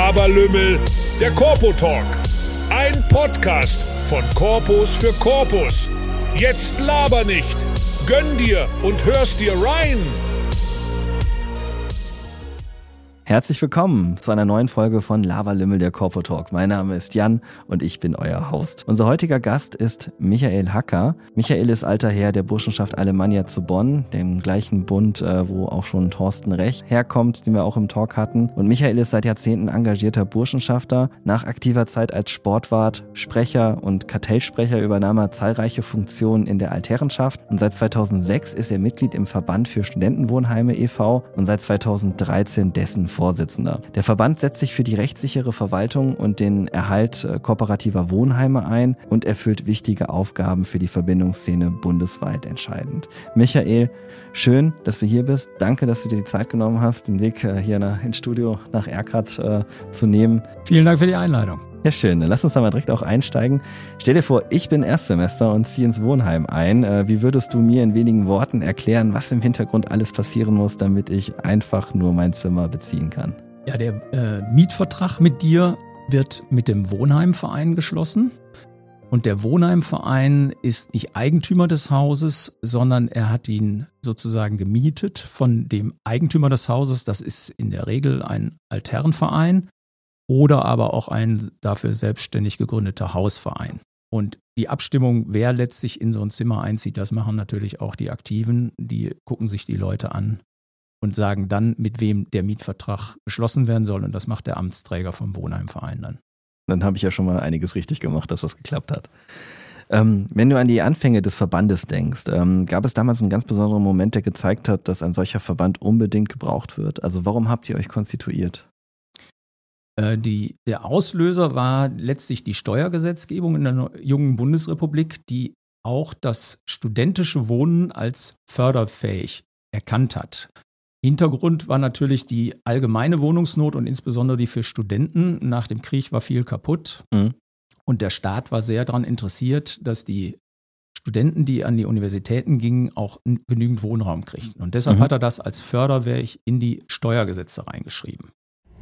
Laberlümmel, der Corpo Talk. Ein Podcast von Corpus für Corpus. Jetzt laber nicht. Gönn dir und hörst dir rein. Herzlich willkommen zu einer neuen Folge von Laberlümmel, der Corpo Talk. Mein Name ist Jan und ich bin euer Host. Unser heutiger Gast ist Michael Hacker. Michael ist alter Herr der Burschenschaft Alemannia zu Bonn, dem gleichen Bund, wo auch schon Thorsten Rech herkommt, den wir auch im Talk hatten. Und Michael ist seit Jahrzehnten engagierter Burschenschafter. Nach aktiver Zeit als Sportwart, Sprecher und Kartellsprecher übernahm er zahlreiche Funktionen in der Altherrenschaft. Und seit 2006 ist er Mitglied im Verband für Studentenwohnheime e.V. und seit 2013 dessen Vorsitzender. Der Verband setzt sich für die rechtssichere Verwaltung und den Erhalt kooperativer Wohnheime ein und erfüllt wichtige Aufgaben für die Verbindungsszene bundesweit entscheidend. Michael, schön, dass du hier bist. Danke, dass du dir die Zeit genommen hast, den Weg hier ins Studio nach Erkrath zu nehmen. Vielen Dank für die Einladung. Ja, schön. Dann lass uns da mal direkt auch einsteigen. Stell dir vor, ich bin Erstsemester und ziehe ins Wohnheim ein. Wie würdest du mir in wenigen Worten erklären, was im Hintergrund alles passieren muss, damit ich einfach nur mein Zimmer beziehen kann? Ja, der Mietvertrag mit dir wird mit dem Wohnheimverein geschlossen. Und der Wohnheimverein ist nicht Eigentümer des Hauses, sondern er hat ihn sozusagen gemietet von dem Eigentümer des Hauses. Das ist in der Regel ein Altherrenverein oder aber auch ein dafür selbstständig gegründeter Hausverein. Und die Abstimmung, wer letztlich in so ein Zimmer einzieht, das machen natürlich auch die Aktiven. Die gucken sich die Leute an und sagen dann, mit wem der Mietvertrag geschlossen werden soll. Und das macht der Amtsträger vom Wohnheimverein dann. Dann habe ich ja schon mal einiges richtig gemacht, dass das geklappt hat. Wenn du an die Anfänge des Verbandes denkst, gab es damals einen ganz besonderen Moment, der gezeigt hat, dass ein solcher Verband unbedingt gebraucht wird? Also warum habt ihr euch konstituiert? Der Auslöser war letztlich die Steuergesetzgebung in der jungen Bundesrepublik, die auch das studentische Wohnen als förderfähig erkannt hat. Hintergrund war natürlich die allgemeine Wohnungsnot und insbesondere die für Studenten. Nach dem Krieg war viel kaputt und der Staat war sehr daran interessiert, dass die Studenten, die an die Universitäten gingen, auch genügend Wohnraum kriegten. Und deshalb hat er das als Förderwerk in die Steuergesetze reingeschrieben.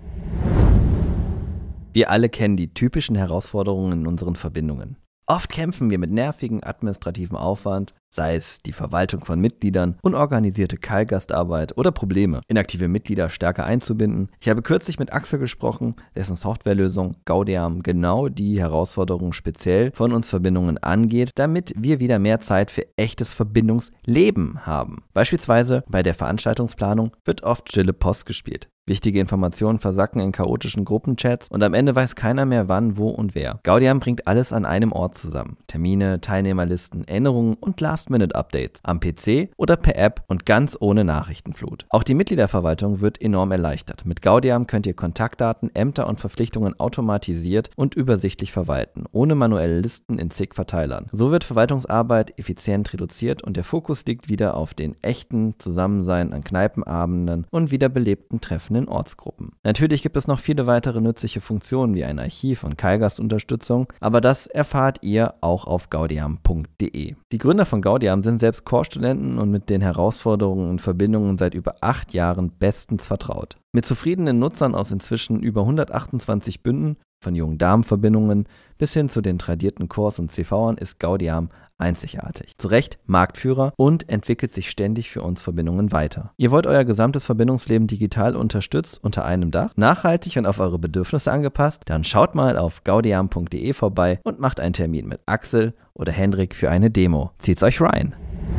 Wir alle kennen die typischen Herausforderungen in unseren Verbindungen. Oft kämpfen wir mit nervigem administrativen Aufwand, sei es die Verwaltung von Mitgliedern, unorganisierte Kallgastarbeit oder Probleme, inaktive Mitglieder stärker einzubinden. Ich habe kürzlich mit Axel gesprochen, dessen Softwarelösung Gaudiam genau die Herausforderungen speziell von uns Verbindungen angeht, damit wir wieder mehr Zeit für echtes Verbindungsleben haben. Beispielsweise bei der Veranstaltungsplanung wird oft stille Post gespielt. Wichtige Informationen versacken in chaotischen Gruppenchats und am Ende weiß keiner mehr wann, wo und wer. Gaudiam bringt alles an einem Ort zusammen. Termine, Teilnehmerlisten, Erinnerungen und Last-Minute-Updates am PC oder per App und ganz ohne Nachrichtenflut. Auch die Mitgliederverwaltung wird enorm erleichtert. Mit Gaudiam könnt ihr Kontaktdaten, Ämter und Verpflichtungen automatisiert und übersichtlich verwalten, ohne manuelle Listen in zig Verteilern. So wird Verwaltungsarbeit effizient reduziert und der Fokus liegt wieder auf den echten Zusammensein an Kneipenabenden und wiederbelebten Treffen in Ortsgruppen. Natürlich gibt es noch viele weitere nützliche Funktionen wie ein Archiv und Kallgastunterstützung, aber das erfahrt ihr auch auf gaudiam.de. Die Gründer von Gaudiam sind selbst Core-Studenten und mit den Herausforderungen und Verbindungen seit über 8 Jahren bestens vertraut. Mit zufriedenen Nutzern aus inzwischen über 128 Bünden, von jungen Damenverbindungen bis hin zu den tradierten Cores und CVern ist Gaudiam einzigartig. Zu Recht Marktführer und entwickelt sich ständig für uns Verbindungen weiter. Ihr wollt euer gesamtes Verbindungsleben digital unterstützt unter einem Dach, nachhaltig und auf eure Bedürfnisse angepasst? Dann schaut mal auf gaudiam.de vorbei und macht einen Termin mit Axel oder Hendrik für eine Demo. Zieht's euch rein!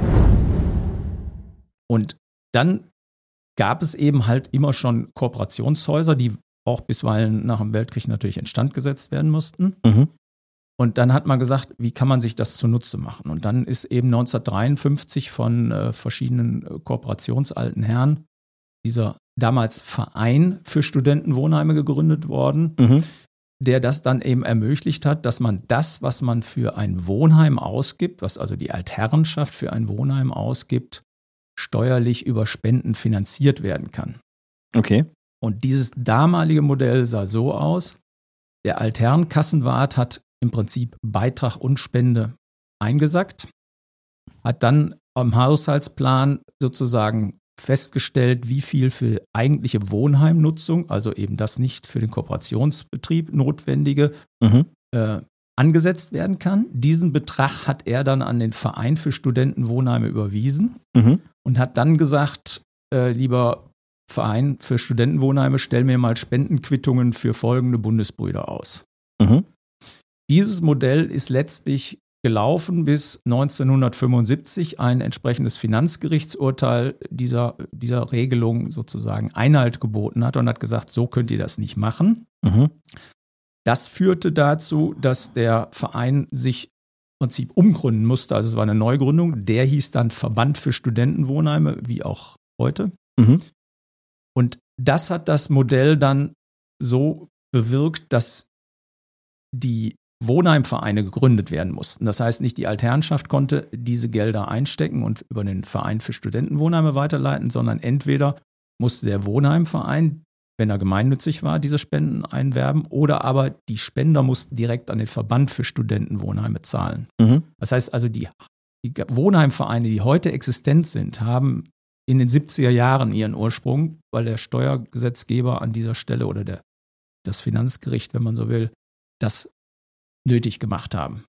Und dann gab es eben halt immer schon Kooperationshäuser, die auch bisweilen nach dem Weltkrieg natürlich instand gesetzt werden mussten. Und dann hat man gesagt, wie kann man sich das zunutze machen? Und dann ist eben 1953 von verschiedenen kooperationsalten Herren dieser damals Verein für Studentenwohnheime gegründet worden, der das dann eben ermöglicht hat, dass man das, was man für ein Wohnheim ausgibt, was also die Altherrenschaft für ein Wohnheim ausgibt, steuerlich über Spenden finanziert werden kann. Okay. Und dieses damalige Modell sah so aus, der Altherrenkassenwart hat im Prinzip Beitrag und Spende eingesackt, hat dann am Haushaltsplan sozusagen festgestellt, wie viel für eigentliche Wohnheimnutzung, also eben das nicht für den Kooperationsbetrieb notwendige, angesetzt werden kann. Diesen Betrag hat er dann an den Verein für Studentenwohnheime überwiesen und hat dann gesagt, lieber Verein für Studentenwohnheime, stell mir mal Spendenquittungen für folgende Bundesbrüder aus. Dieses Modell ist letztlich gelaufen, bis 1975 ein entsprechendes Finanzgerichtsurteil dieser Regelung sozusagen Einhalt geboten hat und hat gesagt, so könnt ihr das nicht machen. Das führte dazu, dass der Verein sich im Prinzip umgründen musste. Also es war eine Neugründung. Der hieß dann Verband für Studentenwohnheime, wie auch heute. Und das hat das Modell dann so bewirkt, dass die Wohnheimvereine gegründet werden mussten. Das heißt, nicht die Altherrenschaft konnte diese Gelder einstecken und über den Verein für Studentenwohnheime weiterleiten, sondern entweder musste der Wohnheimverein, wenn er gemeinnützig war, diese Spenden einwerben, oder aber die Spender mussten direkt an den Verband für Studentenwohnheime zahlen. Das heißt also, die Wohnheimvereine, die heute existent sind, haben in den 70er Jahren ihren Ursprung, weil der Steuergesetzgeber an dieser Stelle oder das Finanzgericht, wenn man so will, das nötig gemacht haben.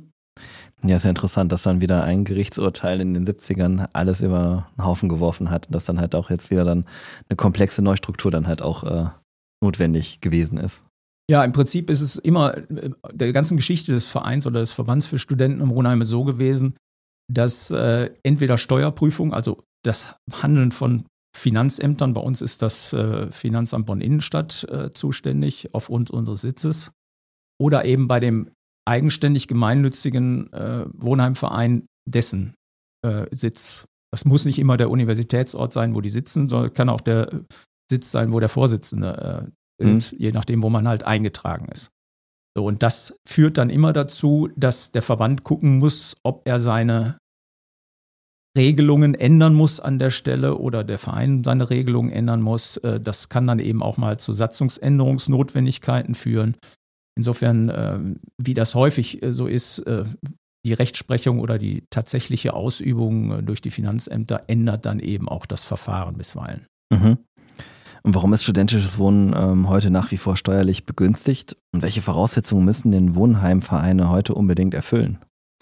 Ja, ist ja interessant, dass dann wieder ein Gerichtsurteil in den 70ern alles über den Haufen geworfen hat und dass dann halt auch jetzt wieder dann eine komplexe Neustruktur dann halt auch notwendig gewesen ist. Ja, im Prinzip ist es immer der ganzen Geschichte des Vereins oder des Verbands für Studenten im Wohnheime so gewesen, dass entweder Steuerprüfung, also das Handeln von Finanzämtern, bei uns ist das Finanzamt Bonn-Innenstadt zuständig aufgrund unseres Sitzes, oder eben bei dem eigenständig gemeinnützigen Wohnheimverein dessen Sitz. Das muss nicht immer der Universitätsort sein, wo die sitzen, sondern kann auch der Sitz sein, wo der Vorsitzende ist, je nachdem, wo man halt eingetragen ist. So, und das führt dann immer dazu, dass der Verband gucken muss, ob er seine Regelungen ändern muss an der Stelle oder der Verein seine Regelungen ändern muss. Das kann dann eben auch mal zu Satzungsänderungsnotwendigkeiten führen. Insofern, wie das häufig so ist, die Rechtsprechung oder die tatsächliche Ausübung durch die Finanzämter ändert dann eben auch das Verfahren bisweilen. Und warum ist studentisches Wohnen heute nach wie vor steuerlich begünstigt? Und welche Voraussetzungen müssen denn Wohnheimvereine heute unbedingt erfüllen?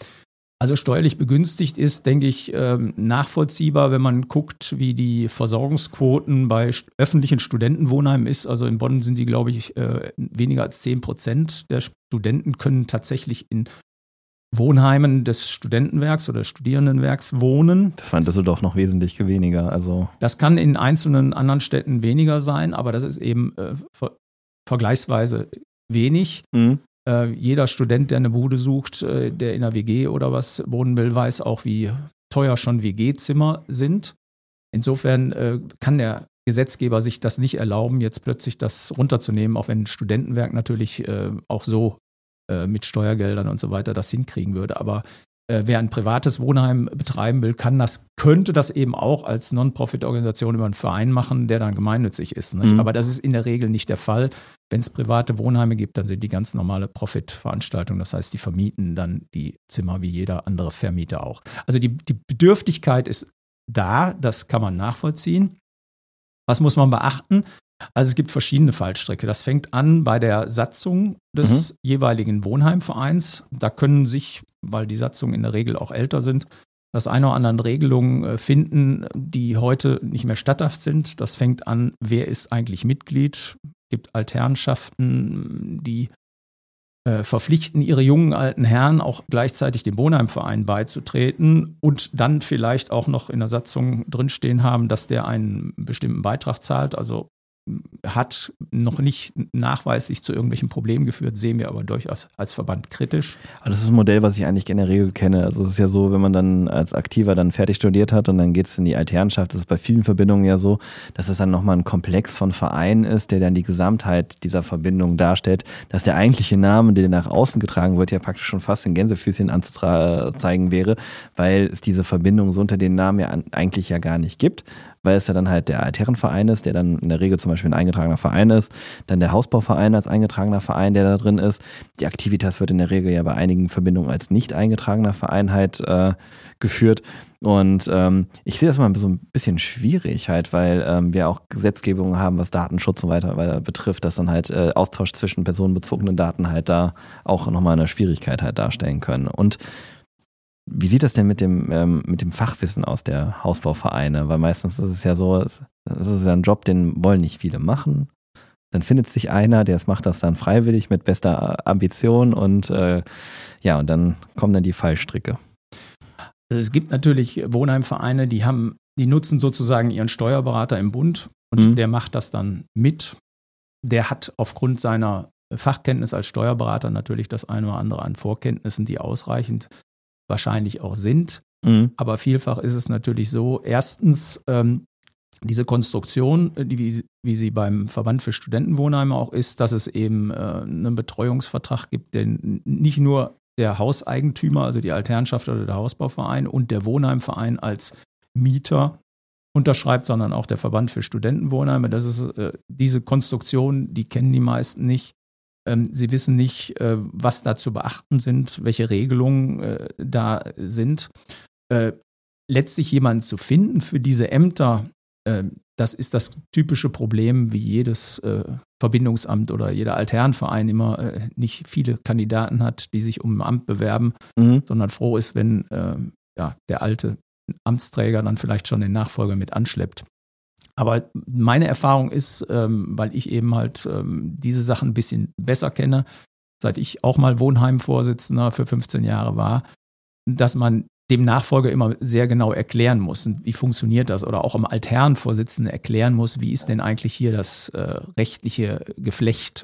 Also steuerlich begünstigt ist, denke ich, nachvollziehbar, wenn man guckt, wie die Versorgungsquoten bei öffentlichen Studentenwohnheimen ist. Also in Bonn sind die, glaube ich, weniger als 10% der Studenten können tatsächlich in Wohnheimen des Studentenwerks oder Studierendenwerks wohnen. Das war in Düsseldorf noch wesentlich weniger. Also das kann in einzelnen anderen Städten weniger sein, aber das ist eben vergleichsweise wenig. Jeder Student, der eine Bude sucht, der in einer WG oder was wohnen will, weiß auch, wie teuer schon WG-Zimmer sind. Insofern kann der Gesetzgeber sich das nicht erlauben, jetzt plötzlich das runterzunehmen, auch wenn ein Studentenwerk natürlich auch so mit Steuergeldern und so weiter das hinkriegen würde. Aber wer ein privates Wohnheim betreiben will, könnte das eben auch als Non-Profit-Organisation über einen Verein machen, der dann gemeinnützig ist. Nicht? Aber das ist in der Regel nicht der Fall. Wenn es private Wohnheime gibt, dann sind die ganz normale Profit-Veranstaltungen. Das heißt, die vermieten dann die Zimmer wie jeder andere Vermieter auch. Also die Bedürftigkeit ist da, das kann man nachvollziehen. Was muss man beachten? Also es gibt verschiedene Fallstricke. Das fängt an bei der Satzung des jeweiligen Wohnheimvereins. Da können sich, weil die Satzungen in der Regel auch älter sind, das eine oder andere Regelungen finden, die heute nicht mehr statthaft sind. Das fängt an, wer ist eigentlich Mitglied? Es gibt Altherrenschaften, die verpflichten ihre jungen alten Herren auch gleichzeitig dem Wohnheimverein beizutreten und dann vielleicht auch noch in der Satzung drinstehen haben, dass der einen bestimmten Beitrag zahlt, also hat noch nicht nachweislich zu irgendwelchen Problemen geführt, sehen wir aber durchaus als Verband kritisch. Aber das ist ein Modell, was ich eigentlich in der Regel kenne. Also es ist ja so, wenn man dann als Aktiver dann fertig studiert hat und dann geht es in die Altherrenschaft, das ist bei vielen Verbindungen ja so, dass es dann nochmal ein Komplex von Vereinen ist, der dann die Gesamtheit dieser Verbindung darstellt, dass der eigentliche Name, der nach außen getragen wird, ja praktisch schon fast in Gänsefüßchen anzuzeigen wäre, weil es diese Verbindung so unter den Namen ja eigentlich ja gar nicht gibt. weil es ja dann halt der Altherrenverein ist, der dann in der Regel zum Beispiel ein eingetragener Verein ist, dann der Hausbauverein als eingetragener Verein, der da drin ist. Die Activitas wird in der Regel ja bei einigen Verbindungen als nicht eingetragener Verein halt geführt. Und ich sehe das mal so ein bisschen schwierig halt, weil wir auch Gesetzgebungen haben, was Datenschutz und weiter betrifft, dass dann halt Austausch zwischen personenbezogenen Daten halt da auch nochmal eine Schwierigkeit halt darstellen können. Und wie sieht das denn mit dem Fachwissen aus der Hausbauvereine? Weil meistens ist es ja so, es ist ja ein Job, den wollen nicht viele machen. Dann findet sich einer, der macht das dann freiwillig mit bester Ambition und und dann kommen dann die Fallstricke. Also es gibt natürlich Wohnheimvereine, die nutzen sozusagen ihren Steuerberater im Bund und der macht das dann mit. Der hat aufgrund seiner Fachkenntnis als Steuerberater natürlich das eine oder andere an Vorkenntnissen, die ausreichend wahrscheinlich auch sind. Aber vielfach ist es natürlich so, erstens diese Konstruktion, wie sie beim Verband für Studentenwohnheime auch ist, dass es eben einen Betreuungsvertrag gibt, den nicht nur der Hauseigentümer, also die Altherrenschaft oder der Hausbauverein und der Wohnheimverein als Mieter unterschreibt, sondern auch der Verband für Studentenwohnheime. Das ist diese Konstruktion, die kennen die meisten nicht. Sie wissen nicht, was da zu beachten sind, welche Regelungen da sind. Letztlich jemanden zu finden für diese Ämter, das ist das typische Problem, wie jedes Verbindungsamt oder jeder Altherrenverein immer nicht viele Kandidaten hat, die sich um ein Amt bewerben, sondern froh ist, wenn der alte Amtsträger dann vielleicht schon den Nachfolger mit anschleppt. Aber meine Erfahrung ist, weil ich eben halt diese Sachen ein bisschen besser kenne, seit ich auch mal Wohnheimvorsitzender für 15 Jahre war, dass man dem Nachfolger immer sehr genau erklären muss, wie funktioniert das, oder auch am Altherrenvorsitzenden erklären muss, wie ist denn eigentlich hier das rechtliche Geflecht,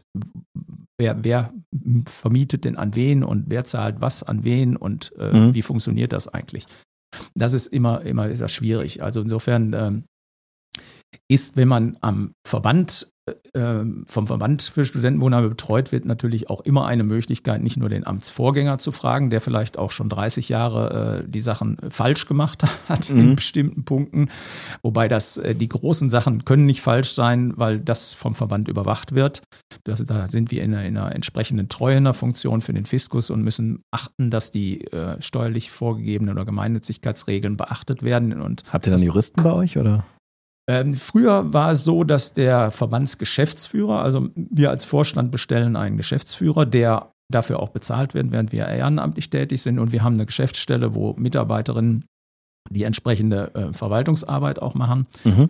wer vermietet denn an wen und wer zahlt was an wen und wie funktioniert das eigentlich. Das ist immer sehr schwierig. Also insofern ist, wenn man am Verband vom Verband für Studentenwohnheime betreut wird, natürlich auch immer eine Möglichkeit, nicht nur den Amtsvorgänger zu fragen, der vielleicht auch schon 30 Jahre die Sachen falsch gemacht hat in bestimmten Punkten. Wobei die großen Sachen können nicht falsch sein, weil das vom Verband überwacht wird. Da sind wir in einer entsprechenden Treuhänderfunktion für den Fiskus und müssen achten, dass die steuerlich vorgegebenen oder Gemeinnützigkeitsregeln beachtet werden. Und habt ihr dann Juristen bei euch, oder? Früher war es so, dass der Verbandsgeschäftsführer, also wir als Vorstand bestellen einen Geschäftsführer, der dafür auch bezahlt wird, während wir ehrenamtlich tätig sind, und wir haben eine Geschäftsstelle, wo Mitarbeiterinnen die entsprechende Verwaltungsarbeit auch machen.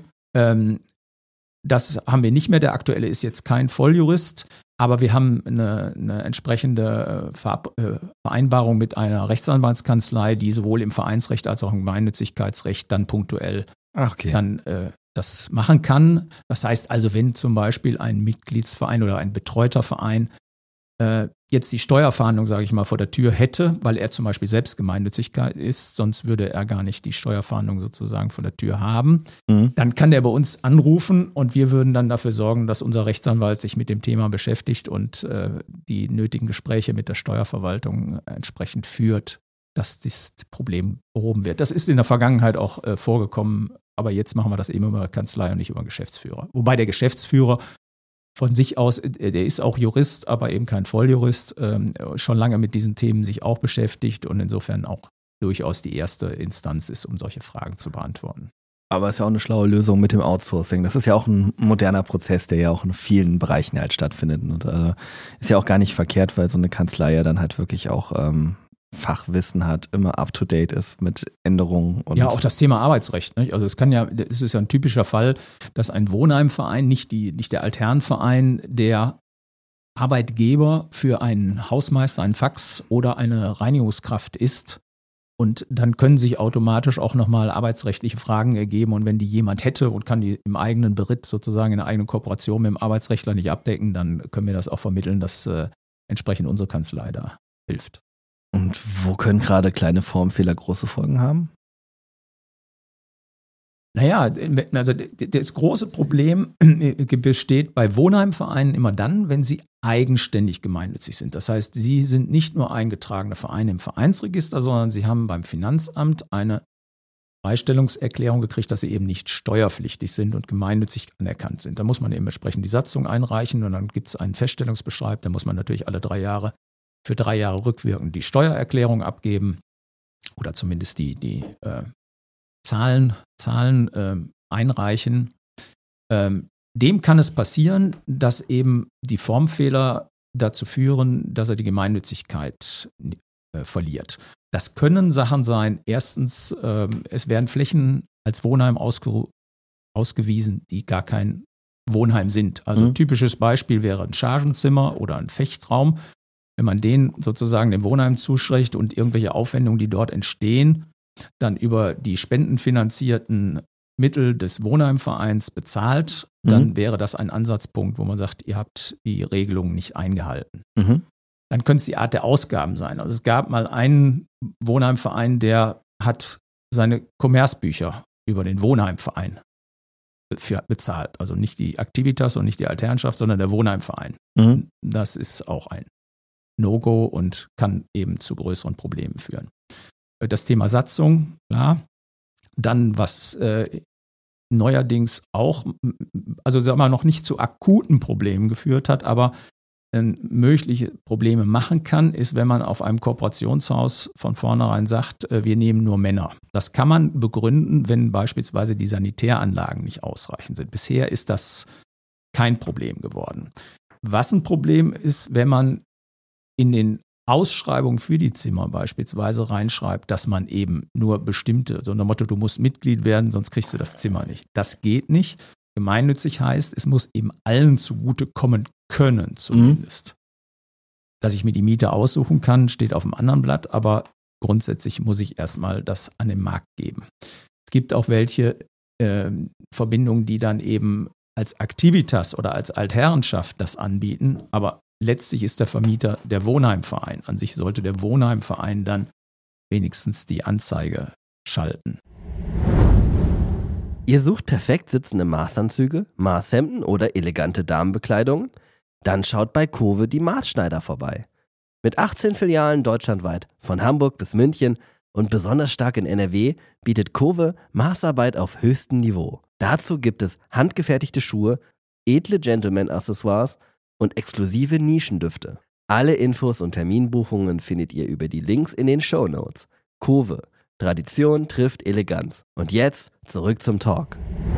Das haben wir nicht mehr. Der aktuelle ist jetzt kein Volljurist, aber wir haben eine entsprechende Vereinbarung mit einer Rechtsanwaltskanzlei, die sowohl im Vereinsrecht als auch im Gemeinnützigkeitsrecht dann punktuell dann das machen kann. Das heißt also, wenn zum Beispiel ein Mitgliedsverein oder ein betreuter Verein jetzt die Steuerfahndung, sage ich mal, vor der Tür hätte, weil er zum Beispiel selbst Gemeinnützigkeit ist, sonst würde er gar nicht die Steuerfahndung sozusagen vor der Tür haben, dann kann der bei uns anrufen und wir würden dann dafür sorgen, dass unser Rechtsanwalt sich mit dem Thema beschäftigt und die nötigen Gespräche mit der Steuerverwaltung entsprechend führt, dass das Problem behoben wird. Das ist in der Vergangenheit auch vorgekommen, aber jetzt machen wir das eben über Kanzlei und nicht über Geschäftsführer. Wobei der Geschäftsführer von sich aus, der ist auch Jurist, aber eben kein Volljurist, schon lange mit diesen Themen sich auch beschäftigt und insofern auch durchaus die erste Instanz ist, um solche Fragen zu beantworten. Aber es ist ja auch eine schlaue Lösung mit dem Outsourcing. Das ist ja auch ein moderner Prozess, der ja auch in vielen Bereichen halt stattfindet. Und ist ja auch gar nicht verkehrt, weil so eine Kanzlei ja dann halt wirklich auch Fachwissen hat, immer up-to-date ist mit Änderungen. Und ja, auch das Thema Arbeitsrecht. Nicht? Also es ist ja ein typischer Fall, dass ein Wohnheimverein, nicht der Altherrenverein, der Arbeitgeber für einen Hausmeister, einen Fax oder eine Reinigungskraft ist. Und dann können sich automatisch auch nochmal arbeitsrechtliche Fragen ergeben. Und wenn die jemand hätte und kann die im eigenen Beritt sozusagen in der eigenen Kooperation mit dem Arbeitsrechtler nicht abdecken, dann können wir das auch vermitteln, dass entsprechend unsere Kanzlei da hilft. Und wo können gerade kleine Formfehler große Folgen haben? Naja, also das große Problem besteht bei Wohnheimvereinen immer dann, wenn sie eigenständig gemeinnützig sind. Das heißt, sie sind nicht nur eingetragene Vereine im Vereinsregister, sondern sie haben beim Finanzamt eine Freistellungserklärung gekriegt, dass sie eben nicht steuerpflichtig sind und gemeinnützig anerkannt sind. Da muss man eben entsprechend die Satzung einreichen und dann gibt es einen Feststellungsbescheid. Da muss man natürlich alle 3 Jahre für 3 Jahre rückwirkend die Steuererklärung abgeben oder zumindest die Zahlen einreichen. Dem kann es passieren, dass eben die Formfehler dazu führen, dass er die Gemeinnützigkeit verliert. Das können Sachen sein. Erstens, es werden Flächen als Wohnheim ausgewiesen, die gar kein Wohnheim sind. Also typisches Beispiel wäre ein Chargenzimmer oder ein Fechtraum. Wenn man den sozusagen dem Wohnheim zuschreibt und irgendwelche Aufwendungen, die dort entstehen, dann über die spendenfinanzierten Mittel des Wohnheimvereins bezahlt, dann wäre das ein Ansatzpunkt, wo man sagt, ihr habt die Regelungen nicht eingehalten. Dann könnte es die Art der Ausgaben sein. Also es gab mal einen Wohnheimverein, der hat seine Kommerzbücher über den Wohnheimverein bezahlt. Also nicht die Aktivitas und nicht die Altherrenschaft, sondern der Wohnheimverein. Das ist auch ein No-Go und kann eben zu größeren Problemen führen. Das Thema Satzung, klar. Dann, was neuerdings auch, also sagen wir mal, noch nicht zu akuten Problemen geführt hat, aber mögliche Probleme machen kann, ist, wenn man auf einem Kooperationshaus von vornherein sagt, wir nehmen nur Männer. Das kann man begründen, wenn beispielsweise die Sanitäranlagen nicht ausreichend sind. Bisher ist das kein Problem geworden. Was ein Problem ist, wenn man in den Ausschreibungen für die Zimmer beispielsweise reinschreibt, dass man eben nur bestimmte, so nach Motto, du musst Mitglied werden, sonst kriegst du das Zimmer nicht. Das geht nicht. Gemeinnützig heißt, es muss eben allen zugutekommen können zumindest. Dass ich mir die Miete aussuchen kann, steht auf dem anderen Blatt, aber grundsätzlich muss ich erstmal das an den Markt geben. Es gibt auch welche Verbindungen, die dann eben als Aktivitas oder als Altherrenschaft das anbieten, aber letztlich ist der Vermieter der Wohnheimverein. An sich sollte der Wohnheimverein dann wenigstens die Anzeige schalten. Ihr sucht perfekt sitzende Maßanzüge, Maßhemden oder elegante Damenbekleidungen? Dann schaut bei Kowe die Maßschneider vorbei. Mit 18 Filialen deutschlandweit, von Hamburg bis München und besonders stark in NRW, bietet Kowe Maßarbeit auf höchstem Niveau. Dazu gibt es handgefertigte Schuhe, edle Gentleman-Accessoires und exklusive Nischendüfte. Alle Infos und Terminbuchungen findet ihr über die Links in den Shownotes. Kowe. Tradition trifft Eleganz. Und jetzt zurück zum Talk.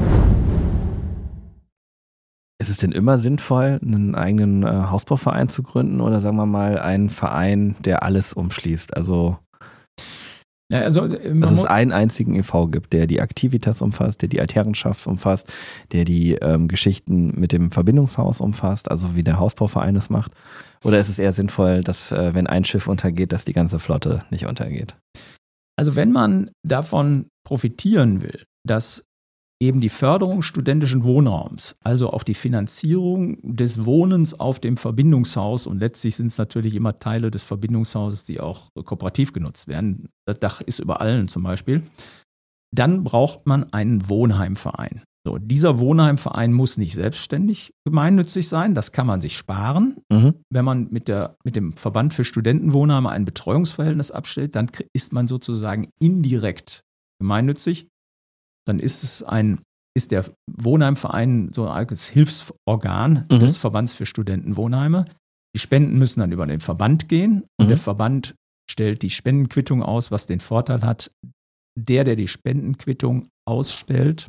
Ist es denn immer sinnvoll, einen eigenen Hausbauverein zu gründen oder sagen wir mal einen Verein, der alles umschließt? Also, dass es einen einzigen e.V. gibt, der die Aktivitas umfasst, der die Altherrenschaft umfasst, der die Geschichten mit dem Verbindungshaus umfasst, also wie der Hausbauverein es macht? Oder ist es eher sinnvoll, dass wenn ein Schiff untergeht, dass die ganze Flotte nicht untergeht? Also wenn man davon profitieren will, dass eben die Förderung studentischen Wohnraums, also auch die Finanzierung des Wohnens auf dem Verbindungshaus, und letztlich sind es natürlich immer Teile des Verbindungshauses, die auch kooperativ genutzt werden, das Dach ist über allen zum Beispiel, dann braucht man einen Wohnheimverein. So, dieser Wohnheimverein muss nicht selbstständig gemeinnützig sein, das kann man sich sparen. Wenn man mit dem Verband für Studentenwohnheime ein Betreuungsverhältnis abstellt, dann ist man sozusagen indirekt gemeinnützig. Dann ist der Wohnheimverein so ein eigenes Hilfsorgan des Verbands für Studentenwohnheime. Die Spenden müssen dann über den Verband gehen und der Verband stellt die Spendenquittung aus, was den Vorteil hat, der die Spendenquittung ausstellt,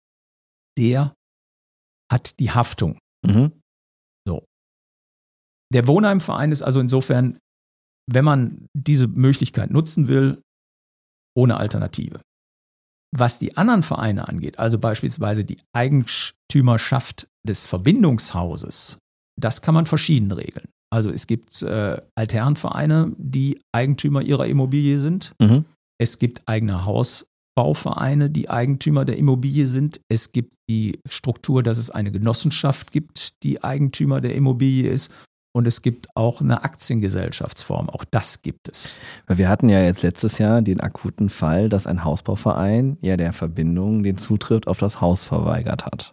der hat die Haftung. So. Der Wohnheimverein ist also insofern, wenn man diese Möglichkeit nutzen will, ohne Alternative. Was die anderen Vereine angeht, also beispielsweise die Eigentümerschaft des Verbindungshauses, das kann man verschieden regeln. Also es gibt Altherrenvereine, die Eigentümer ihrer Immobilie sind. Es gibt eigene Hausbauvereine, die Eigentümer der Immobilie sind. Es gibt die Struktur, dass es eine Genossenschaft gibt, die Eigentümer der Immobilie ist. Und es gibt auch eine Aktiengesellschaftsform. Auch das gibt es. Wir hatten ja jetzt letztes Jahr den akuten Fall, dass ein Hausbauverein ja der Verbindung den Zutritt auf das Haus verweigert hat.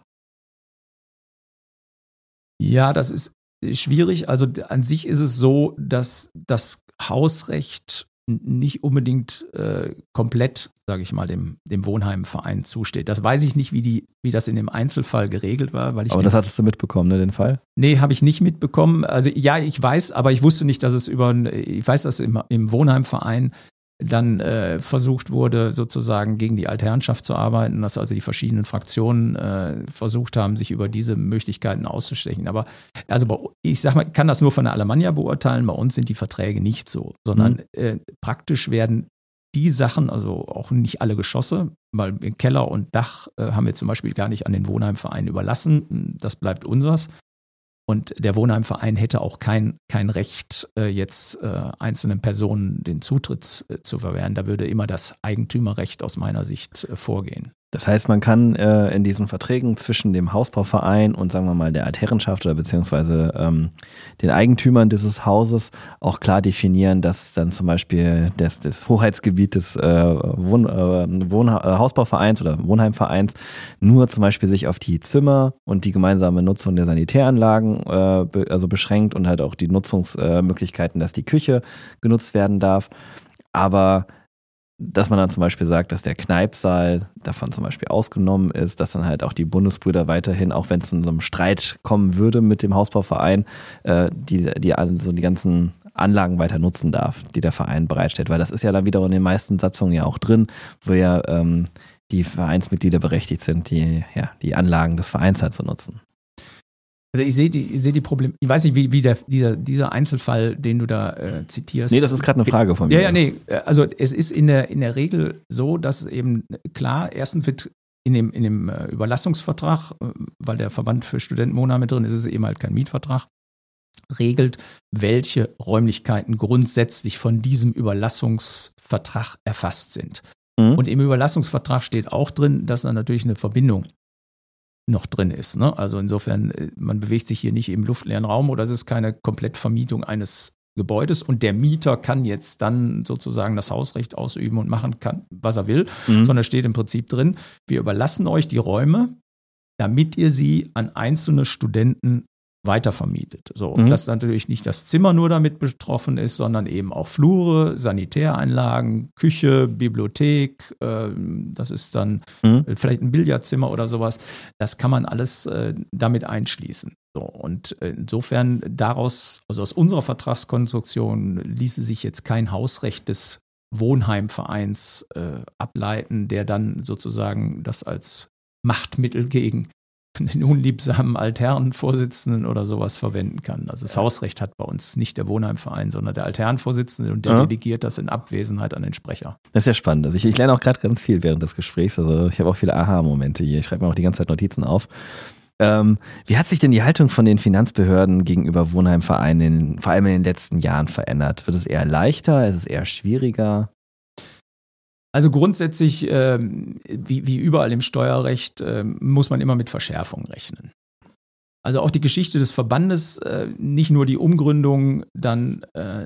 Ja, das ist schwierig. Also an sich ist es so, dass das Hausrecht nicht unbedingt komplett, sage ich mal, dem Wohnheimverein zusteht. Das weiß ich nicht, wie das in dem Einzelfall geregelt war. Aber das hattest du mitbekommen, ne, den Fall? Nee, habe ich nicht mitbekommen. Also ja, ich weiß, aber ich wusste nicht, dass es ich weiß, dass im Wohnheimverein dann versucht wurde, sozusagen gegen die Altherrenschaft zu arbeiten, dass also die verschiedenen Fraktionen versucht haben, sich über diese Möglichkeiten auszustechen. Aber also ich sag mal, ich kann das nur von der Alemannia beurteilen, bei uns sind die Verträge nicht so, sondern praktisch werden die Sachen, also auch nicht alle Geschosse, weil Keller und Dach haben wir zum Beispiel gar nicht an den Wohnheimverein überlassen, das bleibt unseres. Und der Wohnheimverein hätte auch kein Recht, jetzt einzelnen Personen den Zutritt zu verwehren. Da würde immer das Eigentümerrecht aus meiner Sicht vorgehen. Das heißt, man kann in diesen Verträgen zwischen dem Hausbauverein und, sagen wir mal, der Altherrenschaft oder beziehungsweise den Eigentümern dieses Hauses auch klar definieren, dass dann zum Beispiel das Hoheitsgebiet des Hausbauvereins oder Wohnheimvereins nur zum Beispiel sich auf die Zimmer und die gemeinsame Nutzung der Sanitäranlagen also beschränkt und halt auch die Nutzungsmöglichkeiten, dass die Küche genutzt werden darf. Aber dass man dann zum Beispiel sagt, dass der Kneipsaal davon zum Beispiel ausgenommen ist, dass dann halt auch die Bundesbrüder weiterhin, auch wenn es zu einem Streit kommen würde mit dem Hausbauverein, die ganzen Anlagen weiter nutzen darf, die der Verein bereitstellt. Weil das ist ja dann wiederum in den meisten Satzungen ja auch drin, wo ja die Vereinsmitglieder berechtigt sind, die Anlagen des Vereins halt zu nutzen. Also ich sehe die Probleme, ich weiß nicht, wie dieser Einzelfall, den du da zitierst. Nee, das ist gerade eine Frage von mir. Ja, nee, also es ist in der Regel so, dass eben klar, erstens wird in dem Überlassungsvertrag, weil der Verband für Studentenwohnheime drin ist, ist es eben halt kein Mietvertrag, regelt, welche Räumlichkeiten grundsätzlich von diesem Überlassungsvertrag erfasst sind. Mhm. Und im Überlassungsvertrag steht auch drin, dass da natürlich eine Verbindung noch drin ist. Ne? Also insofern, man bewegt sich hier nicht im luftleeren Raum oder es ist keine Komplettvermietung eines Gebäudes und der Mieter kann jetzt dann sozusagen das Hausrecht ausüben und machen kann, was er will, sondern steht im Prinzip drin, wir überlassen euch die Räume, damit ihr sie an einzelne Studenten weitervermietet. So, dass natürlich nicht das Zimmer nur damit betroffen ist, sondern eben auch Flure, Sanitäreinlagen, Küche, Bibliothek, das ist dann vielleicht ein Billardzimmer oder sowas. Das kann man alles damit einschließen. So, und insofern daraus, also aus unserer Vertragskonstruktion ließe sich jetzt kein Hausrecht des Wohnheimvereins ableiten, der dann sozusagen das als Machtmittel gegen den unliebsamen Altherrenvorsitzenden oder sowas verwenden kann. Also das Hausrecht hat bei uns nicht der Wohnheimverein, sondern der Altherrenvorsitzende und der delegiert das in Abwesenheit an den Sprecher. Das ist ja spannend. Also ich lerne auch gerade ganz viel während des Gesprächs. Also ich habe auch viele Aha-Momente hier. Ich schreibe mir auch die ganze Zeit Notizen auf. Wie hat sich denn die Haltung von den Finanzbehörden gegenüber Wohnheimvereinen vor allem in den letzten Jahren verändert? Wird es eher leichter? Ist es eher schwieriger? Also grundsätzlich, wie überall im Steuerrecht, muss man immer mit Verschärfung rechnen. Also auch die Geschichte des Verbandes, nicht nur die Umgründung dann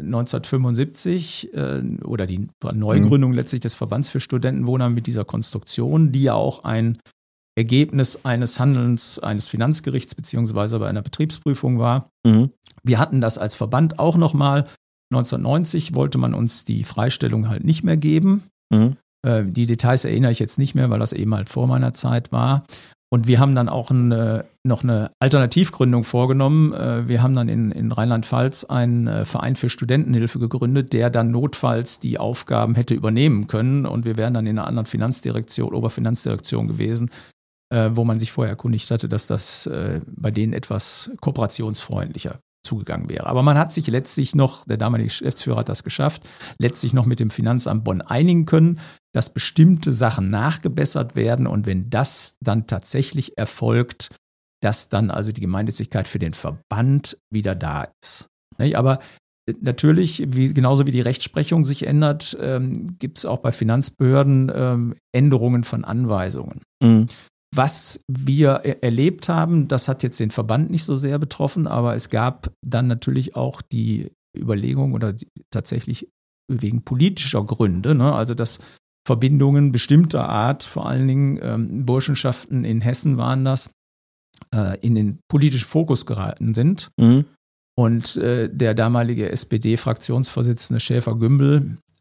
1975 oder die Neugründung letztlich des Verbands für Studentenwohnheime mit dieser Konstruktion, die ja auch ein Ergebnis eines Handelns eines Finanzgerichts beziehungsweise bei einer Betriebsprüfung war. Wir hatten das als Verband auch nochmal. 1990 wollte man uns die Freistellung halt nicht mehr geben. Die Details erinnere ich jetzt nicht mehr, weil das eben halt vor meiner Zeit war. Und wir haben dann auch noch eine Alternativgründung vorgenommen. Wir haben dann in Rheinland-Pfalz einen Verein für Studentenhilfe gegründet, der dann notfalls die Aufgaben hätte übernehmen können. Und wir wären dann in einer anderen Finanzdirektion, Oberfinanzdirektion gewesen, wo man sich vorher erkundigt hatte, dass das bei denen etwas kooperationsfreundlicher zugegangen wäre. Aber man hat sich letztlich noch, der damalige Geschäftsführer hat das geschafft, letztlich noch mit dem Finanzamt Bonn einigen können, dass bestimmte Sachen nachgebessert werden und wenn das dann tatsächlich erfolgt, dass dann also die Gemeinnützigkeit für den Verband wieder da ist. Aber natürlich, genauso wie die Rechtsprechung sich ändert, gibt es auch bei Finanzbehörden Änderungen von Anweisungen. Was wir erlebt haben, das hat jetzt den Verband nicht so sehr betroffen, aber es gab dann natürlich auch die Überlegung oder tatsächlich wegen politischer Gründe, also dass Verbindungen bestimmter Art, vor allen Dingen Burschenschaften in Hessen waren das, in den politischen Fokus geraten sind. Und der damalige SPD-Fraktionsvorsitzende Schäfer-Gümbel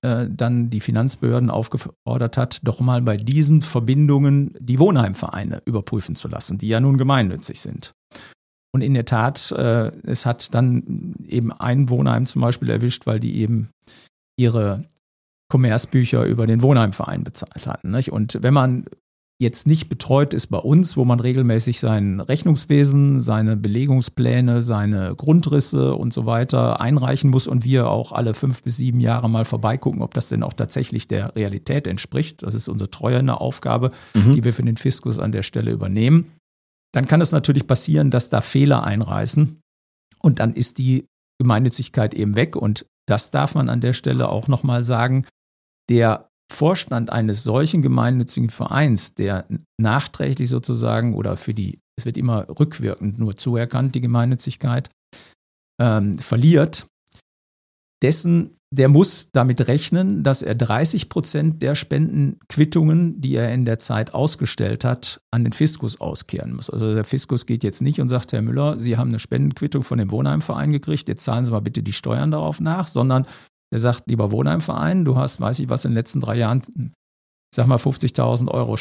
dann die Finanzbehörden aufgefordert hat, doch mal bei diesen Verbindungen die Wohnheimvereine überprüfen zu lassen, die ja nun gemeinnützig sind. Und in der Tat, es hat dann eben ein Wohnheim zum Beispiel erwischt, weil die eben ihre Kommerzbücher über den Wohnheimverein bezahlt hatten. Nicht? Und wenn man jetzt nicht betreut ist bei uns, wo man regelmäßig sein Rechnungswesen, seine Belegungspläne, seine Grundrisse und so weiter einreichen muss und wir auch alle 5 bis 7 Jahre mal vorbeigucken, ob das denn auch tatsächlich der Realität entspricht. Das ist unsere treuende Aufgabe, die wir für den Fiskus an der Stelle übernehmen. Dann kann es natürlich passieren, dass da Fehler einreißen und dann ist die Gemeinnützigkeit eben weg. Und das darf man an der Stelle auch nochmal sagen. Der Vorstand eines solchen gemeinnützigen Vereins, der nachträglich sozusagen oder es wird immer rückwirkend nur zuerkannt, die Gemeinnützigkeit, verliert, der muss damit rechnen, dass er 30% der Spendenquittungen, die er in der Zeit ausgestellt hat, an den Fiskus auskehren muss. Also der Fiskus geht jetzt nicht und sagt, Herr Müller, Sie haben eine Spendenquittung von dem Wohnheimverein gekriegt, jetzt zahlen Sie mal bitte die Steuern darauf nach, sondern der sagt, lieber Wohnheimverein, du hast, weiß ich was, in den letzten 3 Jahren, ich sag mal 50.000 Euro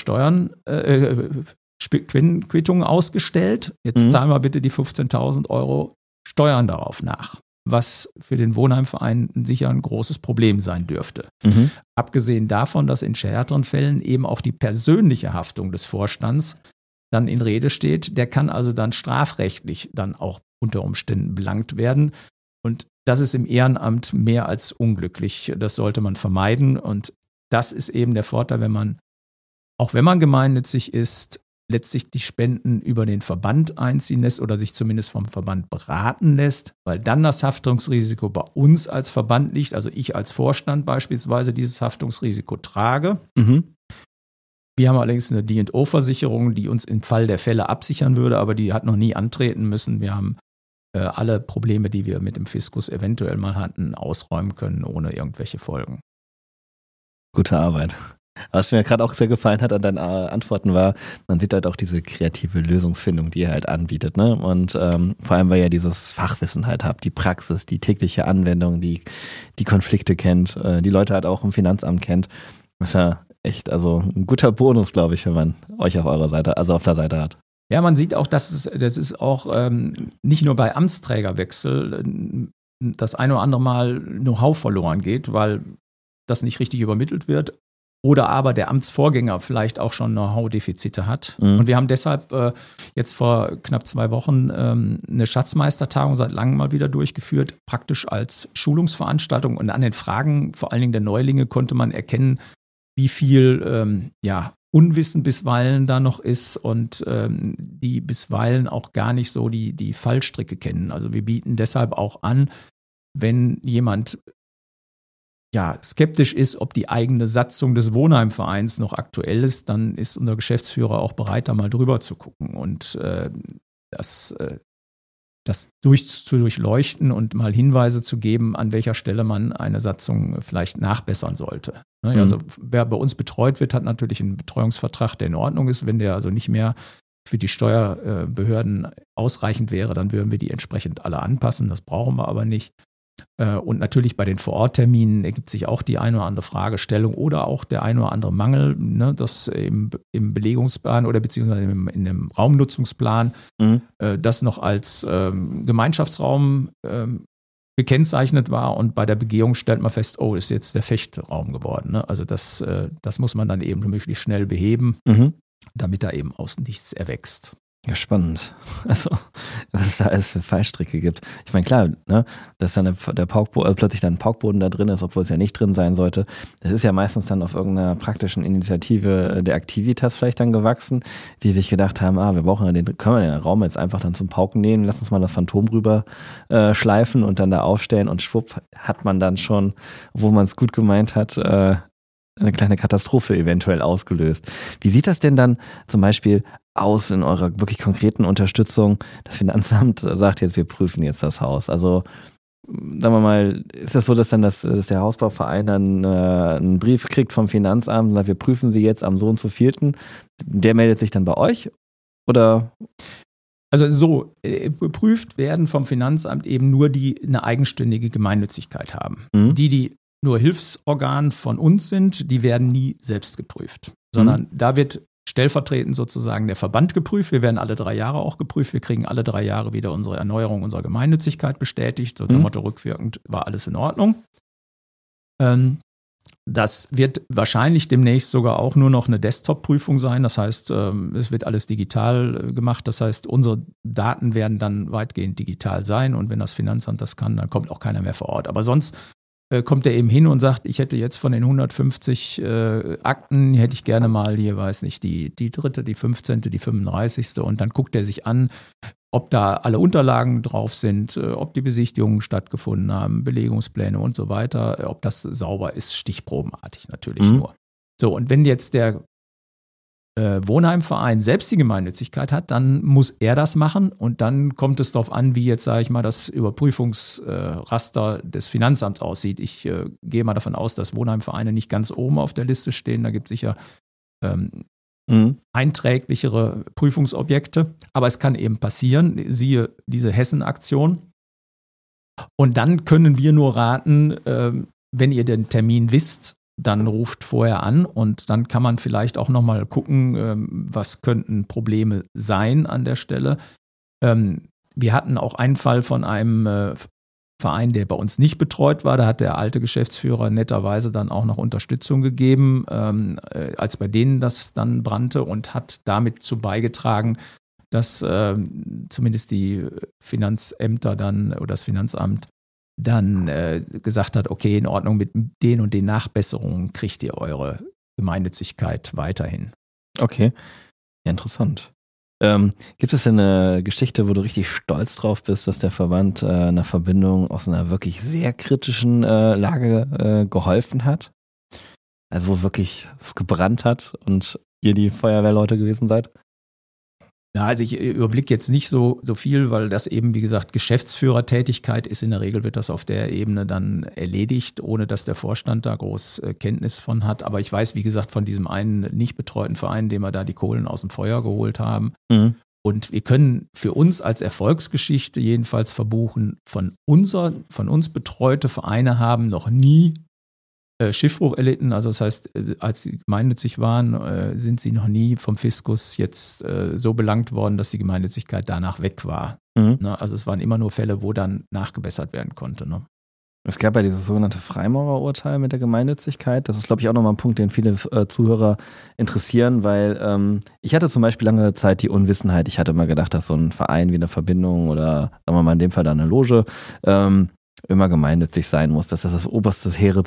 Quittungen ausgestellt. Jetzt zahlen wir bitte die 15.000 Euro Steuern darauf nach, was für den Wohnheimverein sicher ein großes Problem sein dürfte. Abgesehen davon, dass in schwereren Fällen eben auch die persönliche Haftung des Vorstands dann in Rede steht, der kann also dann strafrechtlich dann auch unter Umständen belangt werden. Und das ist im Ehrenamt mehr als unglücklich. Das sollte man vermeiden. Und das ist eben der Vorteil, auch wenn man gemeinnützig ist, letztlich die Spenden über den Verband einziehen lässt oder sich zumindest vom Verband beraten lässt, weil dann das Haftungsrisiko bei uns als Verband liegt, also ich als Vorstand beispielsweise dieses Haftungsrisiko trage. Wir haben allerdings eine D&O-Versicherung, die uns im Fall der Fälle absichern würde, aber die hat noch nie antreten müssen. Wir haben alle Probleme, die wir mit dem Fiskus eventuell mal hatten, ausräumen können, ohne irgendwelche Folgen. Gute Arbeit. Was mir gerade auch sehr gefallen hat an deinen Antworten war, man sieht halt auch diese kreative Lösungsfindung, die ihr halt anbietet, ne? Und vor allem, weil ihr dieses Fachwissen halt habt, die Praxis, die tägliche Anwendung, die Konflikte kennt, die Leute halt auch im Finanzamt kennt. Das ist ja echt also ein guter Bonus, glaube ich, wenn man euch auf eurer Seite, also auf der Seite hat. Ja, man sieht auch, das ist auch nicht nur bei Amtsträgerwechsel das ein oder andere Mal Know-how verloren geht, weil das nicht richtig übermittelt wird oder aber der Amtsvorgänger vielleicht auch schon Know-how-Defizite hat. Und wir haben deshalb jetzt vor knapp 2 Wochen eine Schatzmeistertagung seit langem mal wieder durchgeführt, praktisch als Schulungsveranstaltung. Und an den Fragen, vor allen Dingen der Neulinge, konnte man erkennen, wie viel Unwissen bisweilen da noch ist und die bisweilen auch gar nicht so die Fallstricke kennen. Also wir bieten deshalb auch an, wenn jemand skeptisch ist, ob die eigene Satzung des Wohnheimvereins noch aktuell ist, dann ist unser Geschäftsführer auch bereit, da mal drüber zu gucken und das zu durchleuchten und mal Hinweise zu geben, an welcher Stelle man eine Satzung vielleicht nachbessern sollte. Also wer bei uns betreut wird, hat natürlich einen Betreuungsvertrag, der in Ordnung ist. Wenn der also nicht mehr für die Steuerbehörden ausreichend wäre, dann würden wir die entsprechend alle anpassen. Das brauchen wir aber nicht. Und natürlich bei den Vorortterminen ergibt sich auch die eine oder andere Fragestellung oder auch der eine oder andere Mangel, ne, dass im Belegungsplan oder beziehungsweise in dem Raumnutzungsplan das noch als Gemeinschaftsraum gekennzeichnet war und bei der Begehung stellt man fest, oh, ist jetzt der Fechtraum geworden. Ne? Also das muss man dann eben möglichst schnell beheben, damit da eben außen nichts erwächst. Ja, spannend. Also, was es da alles für Fallstricke gibt. Ich meine, klar, ne, dass dann der Paukboden, plötzlich dann ein Paukboden da drin ist, obwohl es ja nicht drin sein sollte. Das ist ja meistens dann auf irgendeiner praktischen Initiative der Activitas vielleicht dann gewachsen, die sich gedacht haben, wir können wir den Raum jetzt einfach dann zum Pauken nähen, lass uns mal das Phantom rüber schleifen und dann da aufstellen und schwupp hat man dann schon, obwohl man es gut gemeint hat, eine kleine Katastrophe eventuell ausgelöst. Wie sieht das denn dann zum Beispiel aus in eurer wirklich konkreten Unterstützung? Das Finanzamt sagt jetzt, wir prüfen jetzt das Haus. Also sagen wir mal, ist das so, dass der Hausbauverein dann einen Brief kriegt vom Finanzamt und sagt, wir prüfen Sie jetzt am so und so vierten. Der meldet sich dann bei euch? Oder? Also so, geprüft werden vom Finanzamt eben nur die eine eigenständige Gemeinnützigkeit haben. Die nur Hilfsorgan von uns sind, die werden nie selbst geprüft, sondern da wird stellvertretend sozusagen der Verband geprüft. Wir werden alle 3 Jahre auch geprüft. Wir kriegen alle 3 Jahre wieder unsere Erneuerung unserer Gemeinnützigkeit bestätigt. So unter dem Motto rückwirkend war alles in Ordnung. Das wird wahrscheinlich demnächst sogar auch nur noch eine Desktop-Prüfung sein. Das heißt, es wird alles digital gemacht. Das heißt, unsere Daten werden dann weitgehend digital sein. Und wenn das Finanzamt das kann, dann kommt auch keiner mehr vor Ort. Aber sonst kommt er eben hin und sagt, ich hätte jetzt von den 150 Akten, hätte ich gerne mal hier, weiß nicht, die 3., die 15., die 35. Und dann guckt er sich an, ob da alle Unterlagen drauf sind, ob die Besichtigungen stattgefunden haben, Belegungspläne und so weiter, ob das sauber ist, stichprobenartig natürlich nur. So, und wenn jetzt der Wohnheimverein selbst die Gemeinnützigkeit hat, dann muss er das machen und dann kommt es darauf an, wie jetzt, sage ich mal, das Überprüfungsraster des Finanzamts aussieht. Ich gehe mal davon aus, dass Wohnheimvereine nicht ganz oben auf der Liste stehen, da gibt es sicher einträglichere Prüfungsobjekte, aber es kann eben passieren, siehe diese Hessen-Aktion. Und dann können wir nur raten, wenn ihr den Termin wisst, dann ruft vorher an und dann kann man vielleicht auch nochmal gucken, was könnten Probleme sein an der Stelle. Wir hatten auch einen Fall von einem Verein, der bei uns nicht betreut war. Da hat der alte Geschäftsführer netterweise dann auch noch Unterstützung gegeben, als bei denen das dann brannte und hat damit zu beigetragen, dass zumindest die Finanzämter dann oder das Finanzamt dann gesagt hat, okay, in Ordnung, mit den und den Nachbesserungen kriegt ihr eure Gemeinnützigkeit weiterhin. Okay, ja, interessant. Gibt es denn eine Geschichte, wo du richtig stolz drauf bist, dass der Verband einer Verbindung aus einer wirklich sehr kritischen Lage geholfen hat? Also wo wirklich es gebrannt hat und ihr die Feuerwehrleute gewesen seid? Ja, also ich überblicke jetzt nicht so viel, weil das eben, wie gesagt, Geschäftsführertätigkeit ist. In der Regel wird das auf der Ebene dann erledigt, ohne dass der Vorstand da groß Kenntnis von hat. Aber ich weiß, wie gesagt, von diesem einen nicht betreuten Verein, dem wir da die Kohlen aus dem Feuer geholt haben. Und wir können für uns als Erfolgsgeschichte jedenfalls verbuchen, von uns betreute Vereine haben noch nie Schiffbruch erlitten, also das heißt, als sie gemeinnützig waren, sind sie noch nie vom Fiskus jetzt so belangt worden, dass die Gemeinnützigkeit danach weg war. Also es waren immer nur Fälle, wo dann nachgebessert werden konnte. Ne? Es gab ja dieses sogenannte Freimaurerurteil mit der Gemeinnützigkeit. Das ist, glaube ich, auch nochmal ein Punkt, den viele Zuhörer interessieren, weil ich hatte zum Beispiel lange Zeit die Unwissenheit. Ich hatte immer gedacht, dass so ein Verein wie eine Verbindung oder, sagen wir mal in dem Fall da eine Loge, immer gemeinnützig sein muss, dass das oberste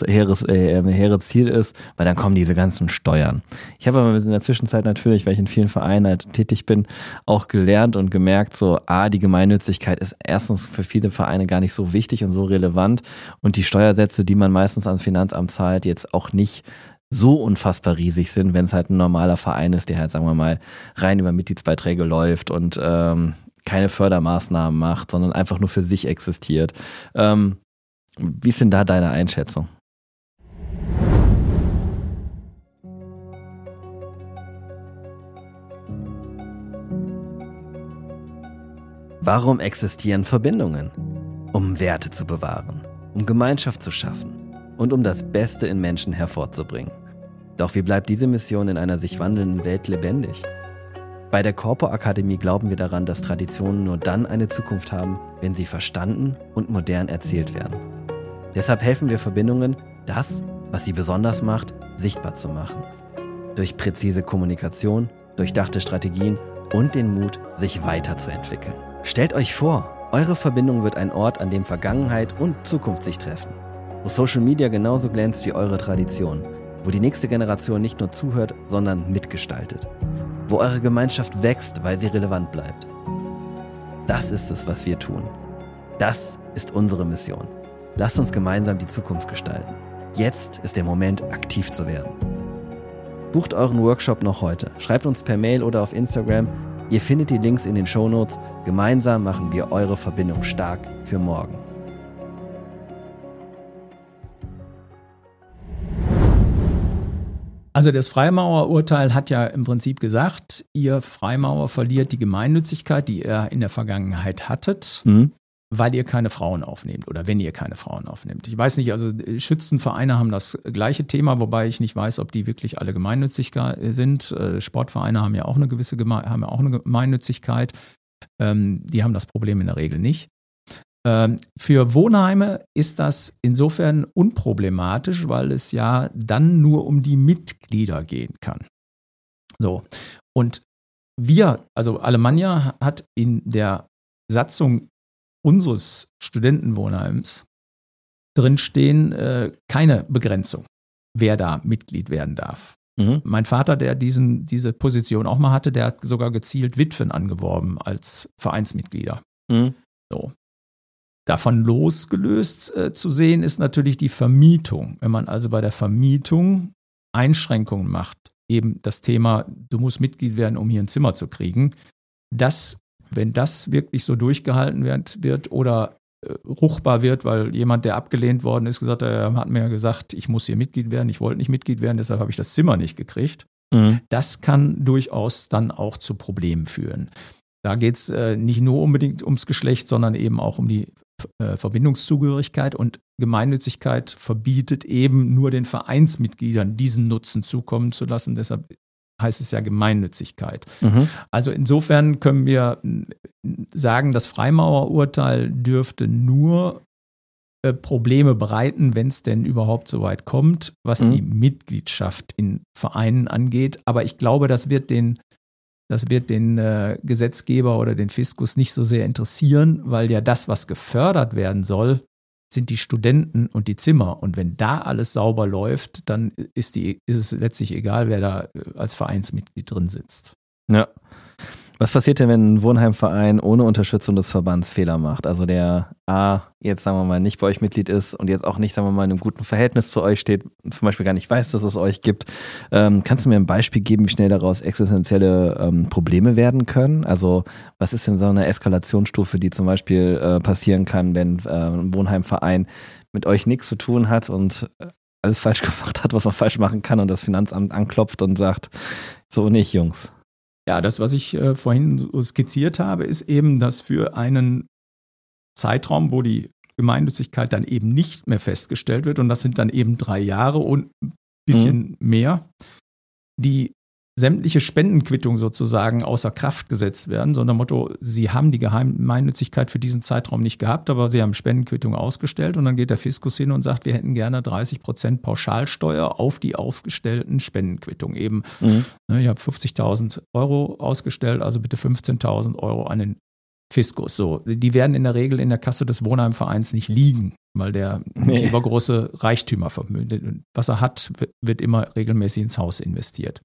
hehre Ziel ist, weil dann kommen diese ganzen Steuern. Ich habe aber in der Zwischenzeit natürlich, weil ich in vielen Vereinen halt tätig bin, auch gelernt und gemerkt, so, die Gemeinnützigkeit ist erstens für viele Vereine gar nicht so wichtig und so relevant und die Steuersätze, die man meistens ans Finanzamt zahlt, jetzt auch nicht so unfassbar riesig sind, wenn es halt ein normaler Verein ist, der halt, sagen wir mal, rein über Mitgliedsbeiträge läuft und keine Fördermaßnahmen macht, sondern einfach nur für sich existiert. Wie ist denn da deine Einschätzung? Warum existieren Verbindungen? Um Werte zu bewahren, um Gemeinschaft zu schaffen und um das Beste in Menschen hervorzubringen. Doch wie bleibt diese Mission in einer sich wandelnden Welt lebendig? Bei der Corpo Akademie glauben wir daran, dass Traditionen nur dann eine Zukunft haben, wenn sie verstanden und modern erzählt werden. Deshalb helfen wir Verbindungen, das, was sie besonders macht, sichtbar zu machen. Durch präzise Kommunikation, durchdachte Strategien und den Mut, sich weiterzuentwickeln. Stellt euch vor, eure Verbindung wird ein Ort, an dem Vergangenheit und Zukunft sich treffen. Wo Social Media genauso glänzt wie eure Tradition. Wo die nächste Generation nicht nur zuhört, sondern mitgestaltet. Wo eure Gemeinschaft wächst, weil sie relevant bleibt. Das ist es, was wir tun. Das ist unsere Mission. Lasst uns gemeinsam die Zukunft gestalten. Jetzt ist der Moment, aktiv zu werden. Bucht euren Workshop noch heute. Schreibt uns per Mail oder auf Instagram. Ihr findet die Links in den Shownotes. Gemeinsam machen wir eure Verbindung stark für morgen. Also das Freimaurerurteil hat ja im Prinzip gesagt, ihr Freimaurer verliert die Gemeinnützigkeit, die ihr in der Vergangenheit hattet, weil ihr keine Frauen aufnehmt oder wenn ihr keine Frauen aufnehmt. Ich weiß nicht, also Schützenvereine haben das gleiche Thema, wobei ich nicht weiß, ob die wirklich alle gemeinnützig sind. Sportvereine haben ja auch eine gewisse Gemeinnützigkeit. Die haben das Problem in der Regel nicht. Für Wohnheime ist das insofern unproblematisch, weil es ja dann nur um die Mitglieder gehen kann. So. Und wir, also Alemannia hat in der Satzung unseres Studentenwohnheims drinstehen keine Begrenzung, wer da Mitglied werden darf. Mein Vater, der diese Position auch mal hatte, der hat sogar gezielt Witwen angeworben als Vereinsmitglieder. So. Davon losgelöst zu sehen ist natürlich die Vermietung. Wenn man also bei der Vermietung Einschränkungen macht, eben das Thema, du musst Mitglied werden, um hier ein Zimmer zu kriegen, wenn das wirklich so durchgehalten wird oder ruchbar wird, weil jemand, der abgelehnt worden ist, gesagt hat, er hat mir gesagt, ich muss hier Mitglied werden, ich wollte nicht Mitglied werden, deshalb habe ich das Zimmer nicht gekriegt. Das kann durchaus dann auch zu Problemen führen. Da geht es nicht nur unbedingt ums Geschlecht, sondern eben auch um die Verbindungszugehörigkeit, und Gemeinnützigkeit verbietet eben nur den Vereinsmitgliedern diesen Nutzen zukommen zu lassen. Deshalb heißt es ja Gemeinnützigkeit. Also insofern können wir sagen, das Freimaurerurteil dürfte nur Probleme bereiten, wenn es denn überhaupt so weit kommt, was die Mitgliedschaft in Vereinen angeht. Aber ich glaube, das wird den Gesetzgeber oder den Fiskus nicht so sehr interessieren, weil ja das, was gefördert werden soll, sind die Studenten und die Zimmer. Und wenn da alles sauber läuft, dann ist es letztlich egal, wer da als Vereinsmitglied drin sitzt. Ja. Was passiert denn, wenn ein Wohnheimverein ohne Unterstützung des Verbands Fehler macht? Also der jetzt sagen wir mal nicht bei euch Mitglied ist und jetzt auch nicht, sagen wir mal, in einem guten Verhältnis zu euch steht, zum Beispiel gar nicht weiß, dass es euch gibt. Kannst du mir ein Beispiel geben, wie schnell daraus existenzielle Probleme werden können? Also was ist denn so eine Eskalationsstufe, die zum Beispiel passieren kann, wenn ein Wohnheimverein mit euch nichts zu tun hat und alles falsch gemacht hat, was man falsch machen kann, und das Finanzamt anklopft und sagt, so nicht, Jungs? Ja, das, was ich vorhin so skizziert habe, ist eben, dass für einen Zeitraum, wo die Gemeinnützigkeit dann eben nicht mehr festgestellt wird, und das sind dann eben 3 Jahre und ein bisschen mehr, die sämtliche Spendenquittung sozusagen außer Kraft gesetzt werden, so nach dem Motto, sie haben die Gemeinnützigkeit für diesen Zeitraum nicht gehabt, aber sie haben Spendenquittung ausgestellt, und dann geht der Fiskus hin und sagt, wir hätten gerne 30% Pauschalsteuer auf die aufgestellten Spendenquittungen. Eben, ihr habt 50.000 Euro ausgestellt, also bitte 15.000 Euro an den Fiskus. So, die werden in der Regel in der Kasse des Wohnheimvereins nicht liegen, weil der nicht über große Reichtümer vermögt. Was er hat, wird immer regelmäßig ins Haus investiert.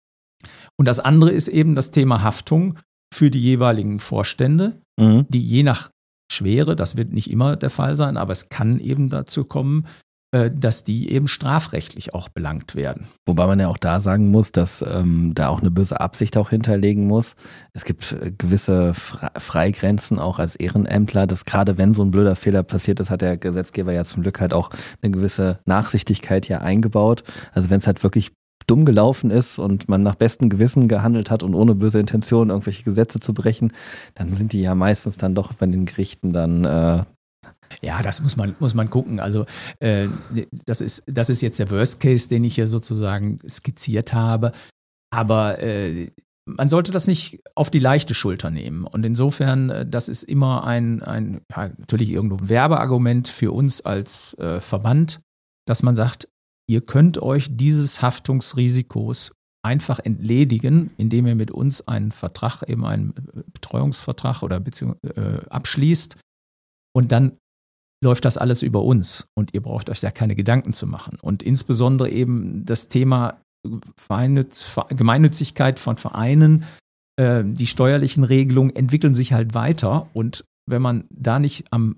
Und das andere ist eben das Thema Haftung für die jeweiligen Vorstände, die je nach Schwere, das wird nicht immer der Fall sein, aber es kann eben dazu kommen, dass die eben strafrechtlich auch belangt werden. Wobei man ja auch da sagen muss, dass da auch eine böse Absicht auch hinterlegen muss. Es gibt gewisse Freigrenzen auch als Ehrenämtler, dass gerade wenn so ein blöder Fehler passiert ist, hat der Gesetzgeber ja zum Glück halt auch eine gewisse Nachsichtigkeit ja eingebaut. Also wenn es halt wirklich dumm gelaufen ist und man nach bestem Gewissen gehandelt hat und ohne böse Intention irgendwelche Gesetze zu brechen, dann sind die ja meistens dann doch bei den Gerichten dann ja, das muss man gucken. Also das ist jetzt der Worst Case, den ich hier sozusagen skizziert habe. Aber man sollte das nicht auf die leichte Schulter nehmen. Und insofern, das ist immer ein natürlich irgendwo ein Werbeargument für uns als Verband, dass man sagt, ihr könnt euch dieses Haftungsrisikos einfach entledigen, indem ihr mit uns einen Vertrag, eben einen Betreuungsvertrag oder abschließt, und dann läuft das alles über uns und ihr braucht euch da keine Gedanken zu machen. Und insbesondere eben das Thema Gemeinnützigkeit von Vereinen, die steuerlichen Regelungen entwickeln sich halt weiter, und wenn man da nicht am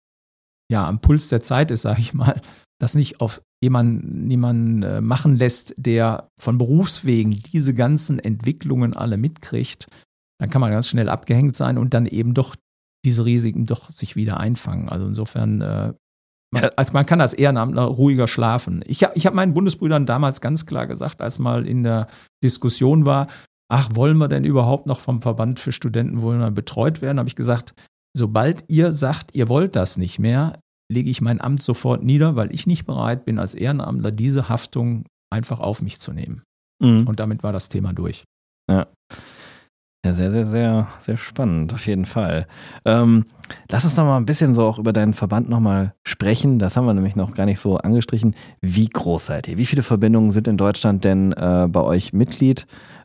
Puls der Zeit ist, sage ich mal, das nicht auf jemanden machen lässt, der von Berufswegen diese ganzen Entwicklungen alle mitkriegt, dann kann man ganz schnell abgehängt sein und dann eben doch diese Risiken doch sich wieder einfangen. Also insofern, man kann als Ehrenamtler ruhiger schlafen. Ich hab meinen Bundesbrüdern damals ganz klar gesagt, als mal in der Diskussion war, wollen wir denn überhaupt noch vom Verband für Studentenwohnheime betreut werden, habe ich gesagt, sobald ihr sagt, ihr wollt das nicht mehr, lege ich mein Amt sofort nieder, weil ich nicht bereit bin, als Ehrenamtler diese Haftung einfach auf mich zu nehmen. Und damit war das Thema durch. Ja. Ja, sehr, sehr, sehr, sehr spannend, auf jeden Fall. Lass uns doch mal ein bisschen so auch über deinen Verband nochmal sprechen. Das haben wir nämlich noch gar nicht so angestrichen. Wie groß seid ihr? Wie viele Verbindungen sind in Deutschland denn bei euch Mitglied?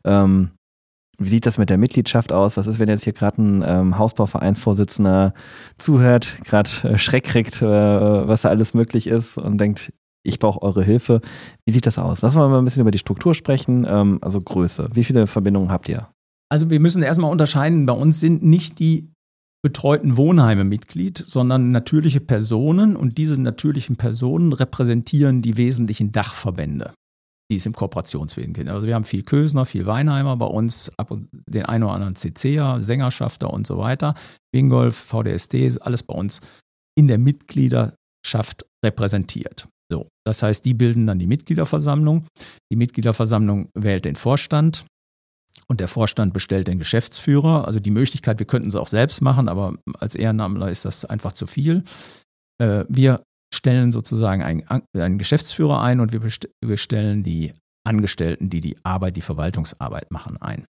Wie sieht das mit der Mitgliedschaft aus? Was ist, wenn jetzt hier gerade ein Hausbauvereinsvorsitzender zuhört, gerade Schreck kriegt, was da alles möglich ist und denkt, ich brauche eure Hilfe. Wie sieht das aus? Lassen wir mal ein bisschen über die Struktur sprechen, also Größe. Wie viele Verbindungen habt ihr? Also wir müssen erstmal unterscheiden, bei uns sind nicht die betreuten Wohnheime Mitglied, sondern natürliche Personen, und diese natürlichen Personen repräsentieren die wesentlichen Dachverbände, die es im Kooperationswesen gibt. Also wir haben viel Kösner, viel Weinheimer bei uns, ab und den einen oder anderen CCer, Sängerschafter und so weiter, Wingolf, VDSD, ist alles bei uns in der Mitgliederschaft repräsentiert. So, das heißt, die bilden dann die Mitgliederversammlung. Die Mitgliederversammlung wählt den Vorstand. Und der Vorstand bestellt den Geschäftsführer. Also die Möglichkeit, wir könnten es auch selbst machen, aber als Ehrenamtler ist das einfach zu viel. Wir stellen sozusagen einen Geschäftsführer ein und wir stellen die Angestellten, die Verwaltungsarbeit machen, ein.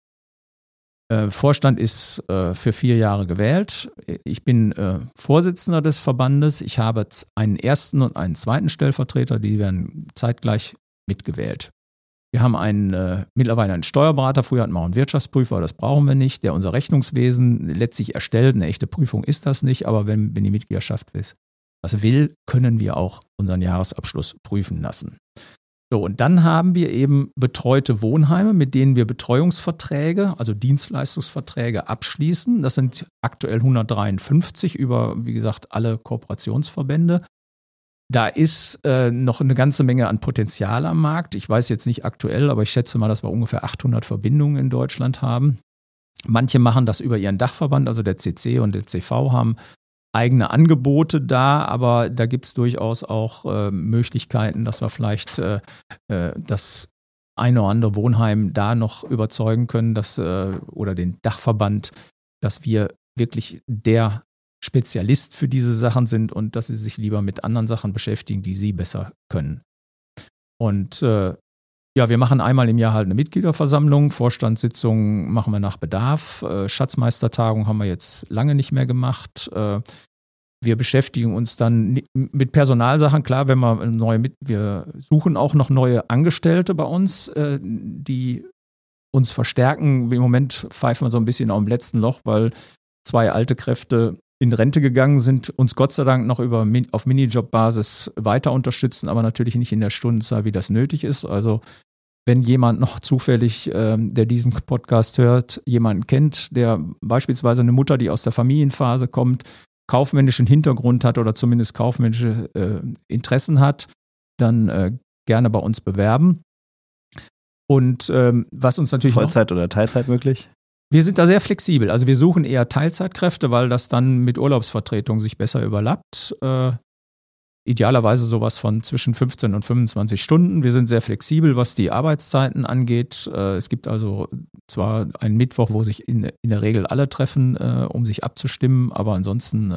Vorstand ist für 4 Jahre gewählt. Ich bin Vorsitzender des Verbandes. Ich habe einen ersten und einen zweiten Stellvertreter, die werden zeitgleich mitgewählt. Wir haben mittlerweile einen Steuerberater, früher hatten wir auch einen Wirtschaftsprüfer, das brauchen wir nicht, der unser Rechnungswesen letztlich erstellt. Eine echte Prüfung ist das nicht, aber wenn die Mitgliedschaft was will, können wir auch unseren Jahresabschluss prüfen lassen. So, und dann haben wir eben betreute Wohnheime, mit denen wir Betreuungsverträge, also Dienstleistungsverträge abschließen. Das sind aktuell 153 über, wie gesagt, alle Kooperationsverbände. Da ist noch eine ganze Menge an Potenzial am Markt. Ich weiß jetzt nicht aktuell, aber ich schätze mal, dass wir ungefähr 800 Verbindungen in Deutschland haben. Manche machen das über ihren Dachverband, also der CC und der CV haben eigene Angebote da, aber da gibt es durchaus auch Möglichkeiten, dass wir vielleicht das eine oder andere Wohnheim da noch überzeugen können, oder den Dachverband, dass wir wirklich der Spezialist für diese Sachen sind und dass sie sich lieber mit anderen Sachen beschäftigen, die sie besser können. Und wir machen einmal im Jahr halt eine Mitgliederversammlung, Vorstandssitzungen machen wir nach Bedarf, Schatzmeistertagung haben wir jetzt lange nicht mehr gemacht. Wir beschäftigen uns dann mit Personalsachen, klar, wenn wir suchen auch noch neue Angestellte bei uns, die uns verstärken. Im Moment pfeifen wir so ein bisschen auf dem letzten Loch, weil 2 alte Kräfte in Rente gegangen sind, uns Gott sei Dank noch auf Minijob-Basis weiter unterstützen, aber natürlich nicht in der Stundenzahl, wie das nötig ist. Also wenn jemand noch zufällig, der diesen Podcast hört, jemanden kennt, der beispielsweise eine Mutter, die aus der Familienphase kommt, kaufmännischen Hintergrund hat oder zumindest kaufmännische Interessen hat, dann gerne bei uns bewerben. Und was uns natürlich Vollzeit oder Teilzeit möglich? Wir sind da sehr flexibel. Also wir suchen eher Teilzeitkräfte, weil das dann mit Urlaubsvertretung sich besser überlappt. Idealerweise sowas von zwischen 15 und 25 Stunden. Wir sind sehr flexibel, was die Arbeitszeiten angeht. Es gibt also zwar einen Mittwoch, wo sich in der Regel alle treffen, um sich abzustimmen, aber ansonsten,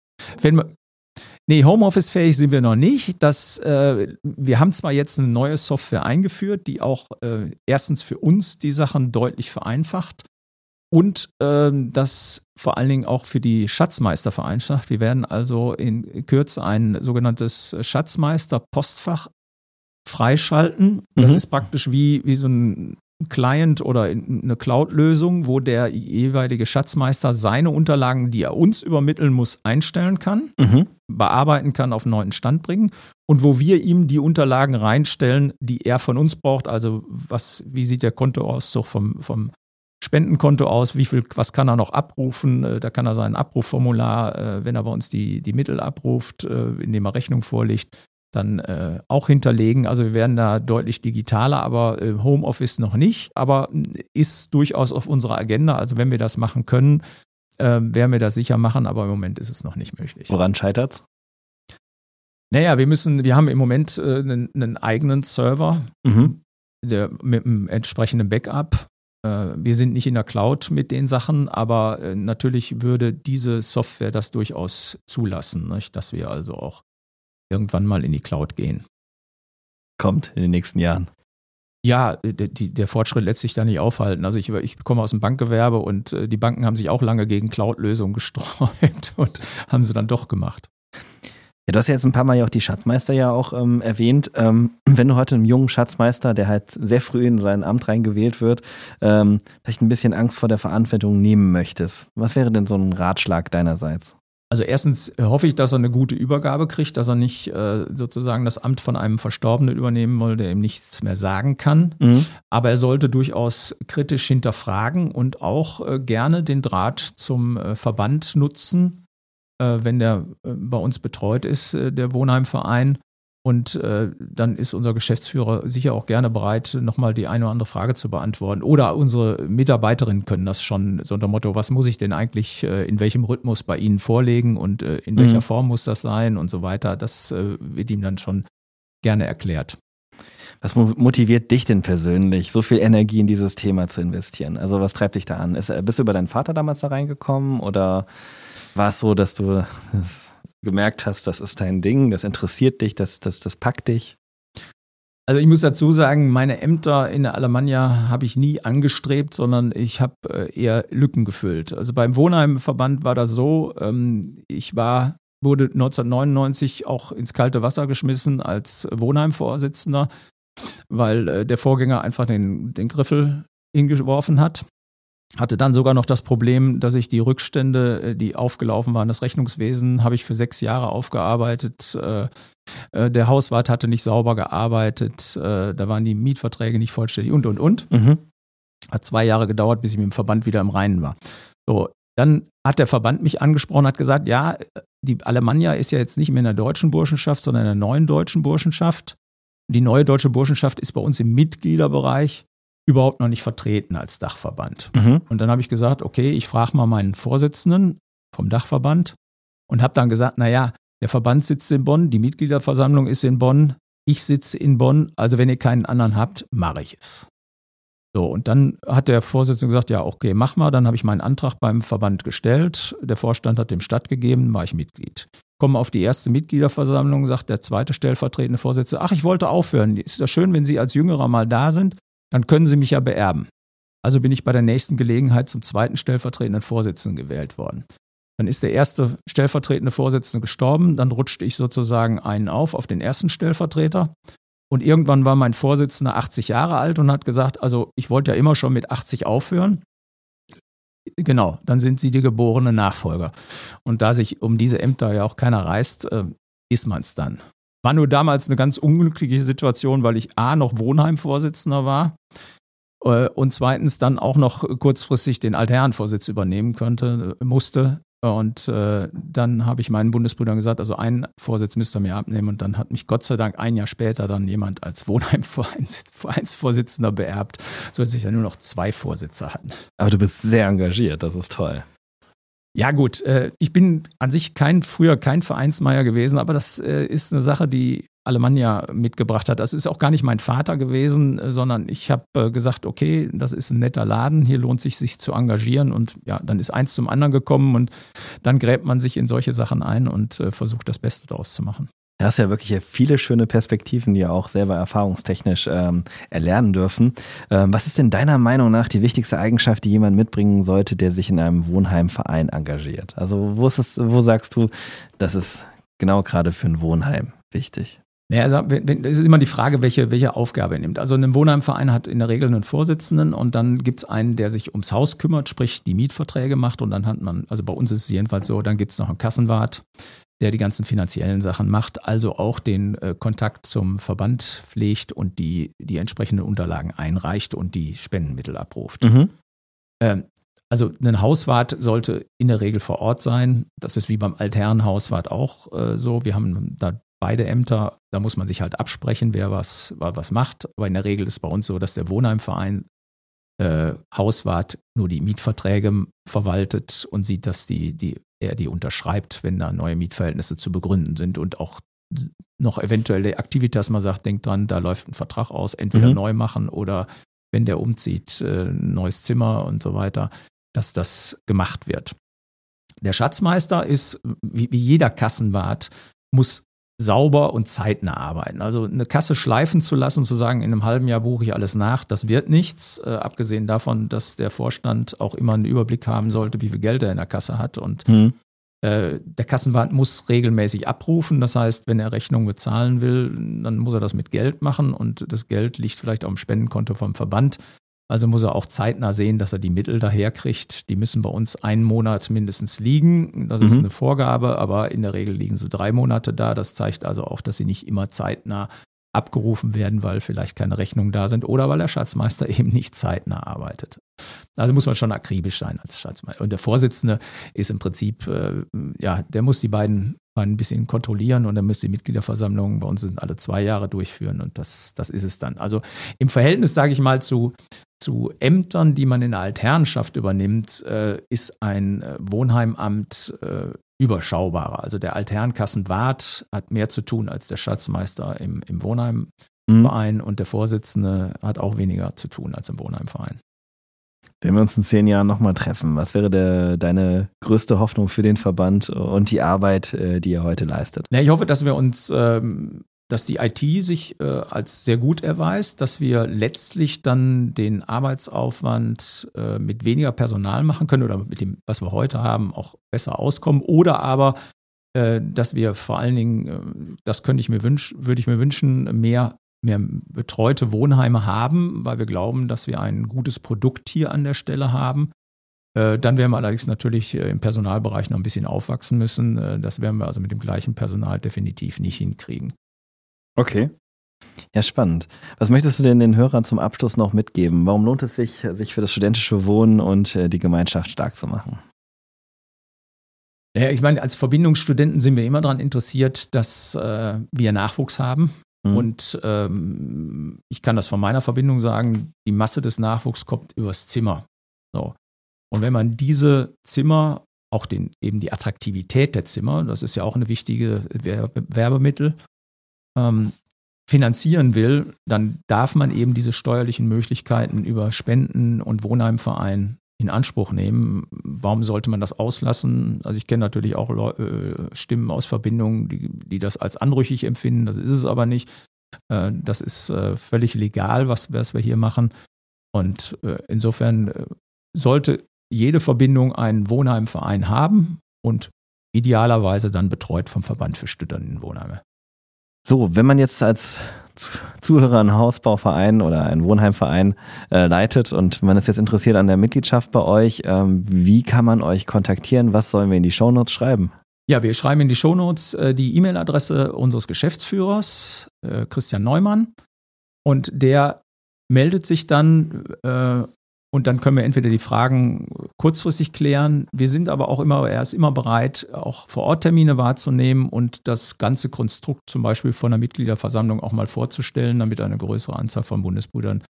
Homeoffice-fähig sind wir noch nicht. Wir haben zwar jetzt eine neue Software eingeführt, die auch erstens für uns die Sachen deutlich vereinfacht, und das vor allen Dingen auch für die Schatzmeister vereinfacht. Wir werden also in Kürze ein sogenanntes Schatzmeister-Postfach freischalten. Das ist praktisch wie so ein Client oder eine Cloud-Lösung, wo der jeweilige Schatzmeister seine Unterlagen, die er uns übermitteln muss, einstellen kann, bearbeiten kann, auf einen neuen Stand bringen, und wo wir ihm die Unterlagen reinstellen, die er von uns braucht. Also wie sieht der Kontoauszug vom Spendenkonto aus, was kann er noch abrufen? Da kann er sein Abrufformular, wenn er bei uns die Mittel abruft, indem er Rechnung vorlegt, dann auch hinterlegen. Also wir werden da deutlich digitaler, aber Homeoffice noch nicht, aber ist durchaus auf unserer Agenda. Also wenn wir das machen können, werden wir das sicher machen, aber im Moment ist es noch nicht möglich. Woran scheitert's? Naja, wir haben im Moment einen eigenen Server, der mit einem entsprechenden Backup. Wir sind nicht in der Cloud mit den Sachen, aber natürlich würde diese Software das durchaus zulassen, nicht? Dass wir also auch irgendwann mal in die Cloud gehen. Kommt in den nächsten Jahren. Ja, der Fortschritt lässt sich da nicht aufhalten. Also ich komme aus dem Bankgewerbe und die Banken haben sich auch lange gegen Cloud-Lösungen gesträubt und haben sie dann doch gemacht. Ja, du hast ja jetzt ein paar Mal ja auch die Schatzmeister ja auch erwähnt. Wenn du heute einem jungen Schatzmeister, der halt sehr früh in sein Amt reingewählt wird, vielleicht ein bisschen Angst vor der Verantwortung nehmen möchtest, was wäre denn so ein Ratschlag deinerseits? Also erstens hoffe ich, dass er eine gute Übergabe kriegt, dass er nicht sozusagen das Amt von einem Verstorbenen übernehmen will, der ihm nichts mehr sagen kann. Mhm. Aber er sollte durchaus kritisch hinterfragen und auch gerne den Draht zum Verband nutzen, wenn der bei uns betreut ist, der Wohnheimverein. Und dann ist unser Geschäftsführer sicher auch gerne bereit, nochmal die eine oder andere Frage zu beantworten. Oder unsere Mitarbeiterinnen können das schon so unter dem Motto, was muss ich denn eigentlich in welchem Rhythmus bei Ihnen vorlegen und in welcher Form muss das sein und so weiter. Das wird ihm dann schon gerne erklärt. Was motiviert dich denn persönlich, so viel Energie in dieses Thema zu investieren? Also was treibt dich da an? Bist du über deinen Vater damals da reingekommen oder war es so, dass du gemerkt hast, das ist dein Ding, das interessiert dich, das packt dich? Also ich muss dazu sagen, meine Ämter in der Alemannia habe ich nie angestrebt, sondern ich habe eher Lücken gefüllt. Also beim Wohnheimverband war das so, wurde 1999 auch ins kalte Wasser geschmissen als Wohnheimvorsitzender, weil der Vorgänger einfach den Griffel hingeworfen hat. Hatte dann sogar noch das Problem, dass ich die Rückstände, die aufgelaufen waren, das Rechnungswesen habe ich für 6 Jahre aufgearbeitet. Der Hauswart hatte nicht sauber gearbeitet, da waren die Mietverträge nicht vollständig und. Mhm. Hat 2 Jahre gedauert, bis ich mit dem Verband wieder im Reinen war. So, dann hat der Verband mich angesprochen, hat gesagt, ja, die Alemannia ist ja jetzt nicht mehr in der deutschen Burschenschaft, sondern in der neuen deutschen Burschenschaft. Die neue deutsche Burschenschaft ist bei uns im Mitgliederbereich überhaupt noch nicht vertreten als Dachverband. Mhm. Und dann habe ich gesagt, okay, ich frage mal meinen Vorsitzenden vom Dachverband und habe dann gesagt, naja, der Verband sitzt in Bonn, die Mitgliederversammlung ist in Bonn, ich sitze in Bonn, also wenn ihr keinen anderen habt, mache ich es. So, und dann hat der Vorsitzende gesagt, ja, okay, mach mal. Dann habe ich meinen Antrag beim Verband gestellt, der Vorstand hat dem stattgegeben, war ich Mitglied. Komme auf die erste Mitgliederversammlung, sagt der zweite stellvertretende Vorsitzende, ach, ich wollte aufhören, ist das schön, wenn Sie als Jüngerer mal da sind, dann können Sie mich ja beerben. Also bin ich bei der nächsten Gelegenheit zum zweiten stellvertretenden Vorsitzenden gewählt worden. Dann ist der erste stellvertretende Vorsitzende gestorben, dann rutschte ich sozusagen einen auf den ersten Stellvertreter. Und irgendwann war mein Vorsitzender 80 Jahre alt und hat gesagt, also ich wollte ja immer schon mit 80 aufhören. Genau, dann sind Sie die geborene Nachfolger. Und da sich um diese Ämter ja auch keiner reißt, ist man es dann. War nur damals eine ganz unglückliche Situation, weil ich A, noch Wohnheimvorsitzender war und zweitens dann auch noch kurzfristig den Altherrenvorsitz übernehmen musste. Und dann habe ich meinen Bundesbrüdern gesagt, also einen Vorsitz müsst ihr mir abnehmen. Und dann hat mich Gott sei Dank ein Jahr später dann jemand als Wohnheimvereinsvorsitzender beerbt, sodass ich dann nur noch 2 Vorsitze hatten. Aber du bist sehr engagiert, das ist toll. Ja gut, ich bin an sich früher kein Vereinsmeier gewesen, aber das ist eine Sache, die Alemannia mitgebracht hat. Das ist auch gar nicht mein Vater gewesen, sondern ich habe gesagt, okay, das ist ein netter Laden, hier lohnt sich zu engagieren und ja, dann ist eins zum anderen gekommen und dann gräbt man sich in solche Sachen ein und versucht das Beste daraus zu machen. Du hast ja wirklich viele schöne Perspektiven, die ja auch selber erfahrungstechnisch erlernen dürfen. Was ist denn deiner Meinung nach die wichtigste Eigenschaft, die jemand mitbringen sollte, der sich in einem Wohnheimverein engagiert? Also wo sagst du, das ist genau gerade für ein Wohnheim wichtig? Naja, also, es ist immer die Frage, welche Aufgabe er nimmt. Also ein Wohnheimverein hat in der Regel einen Vorsitzenden und dann gibt es einen, der sich ums Haus kümmert, sprich die Mietverträge macht und dann hat man, also bei uns ist es jedenfalls so, dann gibt es noch einen Kassenwart, der die ganzen finanziellen Sachen macht, also auch den Kontakt zum Verband pflegt und die entsprechenden Unterlagen einreicht und die Spendenmittel abruft. Mhm. Also ein Hauswart sollte in der Regel vor Ort sein. Das ist wie beim Altherrenhauswart auch so. Wir haben da beide Ämter, da muss man sich halt absprechen, wer was macht. Aber in der Regel ist bei uns so, dass der Wohnheimverein Hauswart nur die Mietverträge verwaltet und sieht, dass er die unterschreibt, wenn da neue Mietverhältnisse zu begründen sind und auch noch eventuell der Aktivitas mal sagt, denkt dran, da läuft ein Vertrag aus, entweder neu machen oder wenn der umzieht, ein neues Zimmer und so weiter, dass das gemacht wird. Der Schatzmeister ist, wie jeder Kassenwart, muss sauber und zeitnah arbeiten. Also eine Kasse schleifen zu lassen, zu sagen, in einem halben Jahr buche ich alles nach, das wird nichts. Abgesehen davon, dass der Vorstand auch immer einen Überblick haben sollte, wie viel Geld er in der Kasse hat. Und der Kassenwart muss regelmäßig abrufen. Das heißt, wenn er Rechnungen bezahlen will, dann muss er das mit Geld machen. Und das Geld liegt vielleicht auf dem Spendenkonto vom Verband. Also muss er auch zeitnah sehen, dass er die Mittel daherkriegt. Die müssen bei uns 1 Monat mindestens liegen. Das ist eine Vorgabe, aber in der Regel liegen sie 3 Monate da. Das zeigt also auch, dass sie nicht immer zeitnah abgerufen werden, weil vielleicht keine Rechnungen da sind oder weil der Schatzmeister eben nicht zeitnah arbeitet. Also muss man schon akribisch sein als Schatzmeister. Und der Vorsitzende ist im Prinzip, der muss die beiden ein bisschen kontrollieren und dann müsste die Mitgliederversammlungen, bei uns sind alle 2 Jahre durchführen und das ist es dann. Also im Verhältnis, sage ich mal, zu Ämtern, die man in der Altherrenschaft übernimmt, ist ein Wohnheimamt überschaubarer. Also der Altherrenkassenwart hat mehr zu tun als der Schatzmeister im Wohnheimverein und der Vorsitzende hat auch weniger zu tun als im Wohnheimverein. Wenn wir uns in 10 Jahren nochmal treffen, was wäre deine größte Hoffnung für den Verband und die Arbeit, die ihr heute leistet? Ich hoffe, dass wir uns, dass die IT sich als sehr gut erweist, dass wir letztlich dann den Arbeitsaufwand mit weniger Personal machen können oder mit dem, was wir heute haben, auch besser auskommen. Oder aber, dass wir vor allen Dingen, das würde ich mir wünschen, mehr betreute Wohnheime haben, weil wir glauben, dass wir ein gutes Produkt hier an der Stelle haben. Dann werden wir allerdings natürlich im Personalbereich noch ein bisschen aufwachsen müssen. Das werden wir also mit dem gleichen Personal definitiv nicht hinkriegen. Okay. Ja, spannend. Was möchtest du denn den Hörern zum Abschluss noch mitgeben? Warum lohnt es sich für das studentische Wohnen und die Gemeinschaft stark zu machen? Ja, ich meine, als Verbindungsstudenten sind wir immer daran interessiert, dass wir Nachwuchs haben. Und ich kann das von meiner Verbindung sagen, die Masse des Nachwuchs kommt übers Zimmer. So. Und wenn man diese Zimmer, auch eben die Attraktivität der Zimmer, das ist ja auch eine wichtige Werbemittel, finanzieren will, dann darf man eben diese steuerlichen Möglichkeiten über Spenden und Wohnheimverein in Anspruch nehmen. Warum sollte man das auslassen? Also ich kenne natürlich auch Stimmen aus Verbindungen, die das als anrüchig empfinden. Das ist es aber nicht. Das ist völlig legal, was wir hier machen. Und insofern sollte jede Verbindung einen Wohnheimverein haben und idealerweise dann betreut vom Verband für Studierendenwohnheime. So, wenn man jetzt als Zuhörer einen Hausbauverein oder einen Wohnheimverein leitet und man ist jetzt interessiert an der Mitgliedschaft bei euch, wie kann man euch kontaktieren? Was sollen wir in die Shownotes schreiben? Ja, wir schreiben in die Shownotes die E-Mail-Adresse unseres Geschäftsführers, Christian Neumann, und der meldet sich dann und dann können wir entweder die Fragen kurzfristig klären. Wir sind aber auch er ist immer bereit, auch Vor-Ort-Termine wahrzunehmen und das ganze Konstrukt zum Beispiel von einer Mitgliederversammlung auch mal vorzustellen, damit eine größere Anzahl von Bundesbrüdern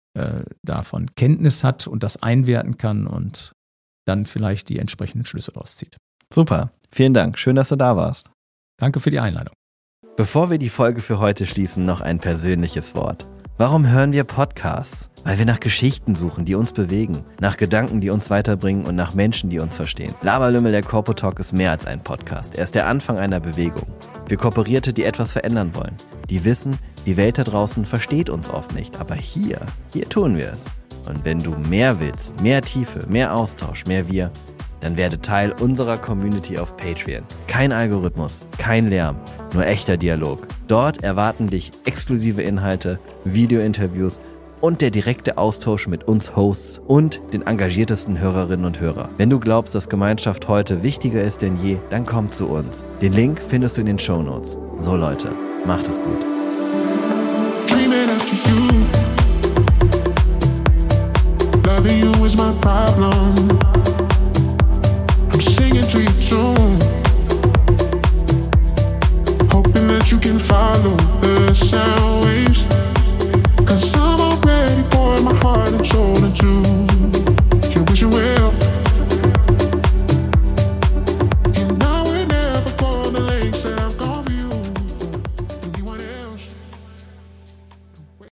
davon Kenntnis hat und das einwerten kann und dann vielleicht die entsprechenden Schlüsse daraus zieht. Super, vielen Dank. Schön, dass du da warst. Danke für die Einladung. Bevor wir die Folge für heute schließen, noch ein persönliches Wort. Warum hören wir Podcasts? Weil wir nach Geschichten suchen, die uns bewegen, nach Gedanken, die uns weiterbringen und nach Menschen, die uns verstehen. Laberlümmel, der Corpo Talk ist mehr als ein Podcast. Er ist der Anfang einer Bewegung. Wir Kooperierte, die etwas verändern wollen. Die wissen, die Welt da draußen versteht uns oft nicht, aber hier tun wir es. Und wenn du mehr willst, mehr Tiefe, mehr Austausch, mehr wir, dann werde Teil unserer Community auf Patreon. Kein Algorithmus, kein Lärm, nur echter Dialog. Dort erwarten dich exklusive Inhalte, Videointerviews und der direkte Austausch mit uns Hosts und den engagiertesten Hörerinnen und Hörern. Wenn du glaubst, dass Gemeinschaft heute wichtiger ist denn je, dann komm zu uns. Den Link findest du in den Shownotes. So Leute, macht es gut. Loving you is my problem. I'm singing to your tune, hoping that you can follow the sound wave.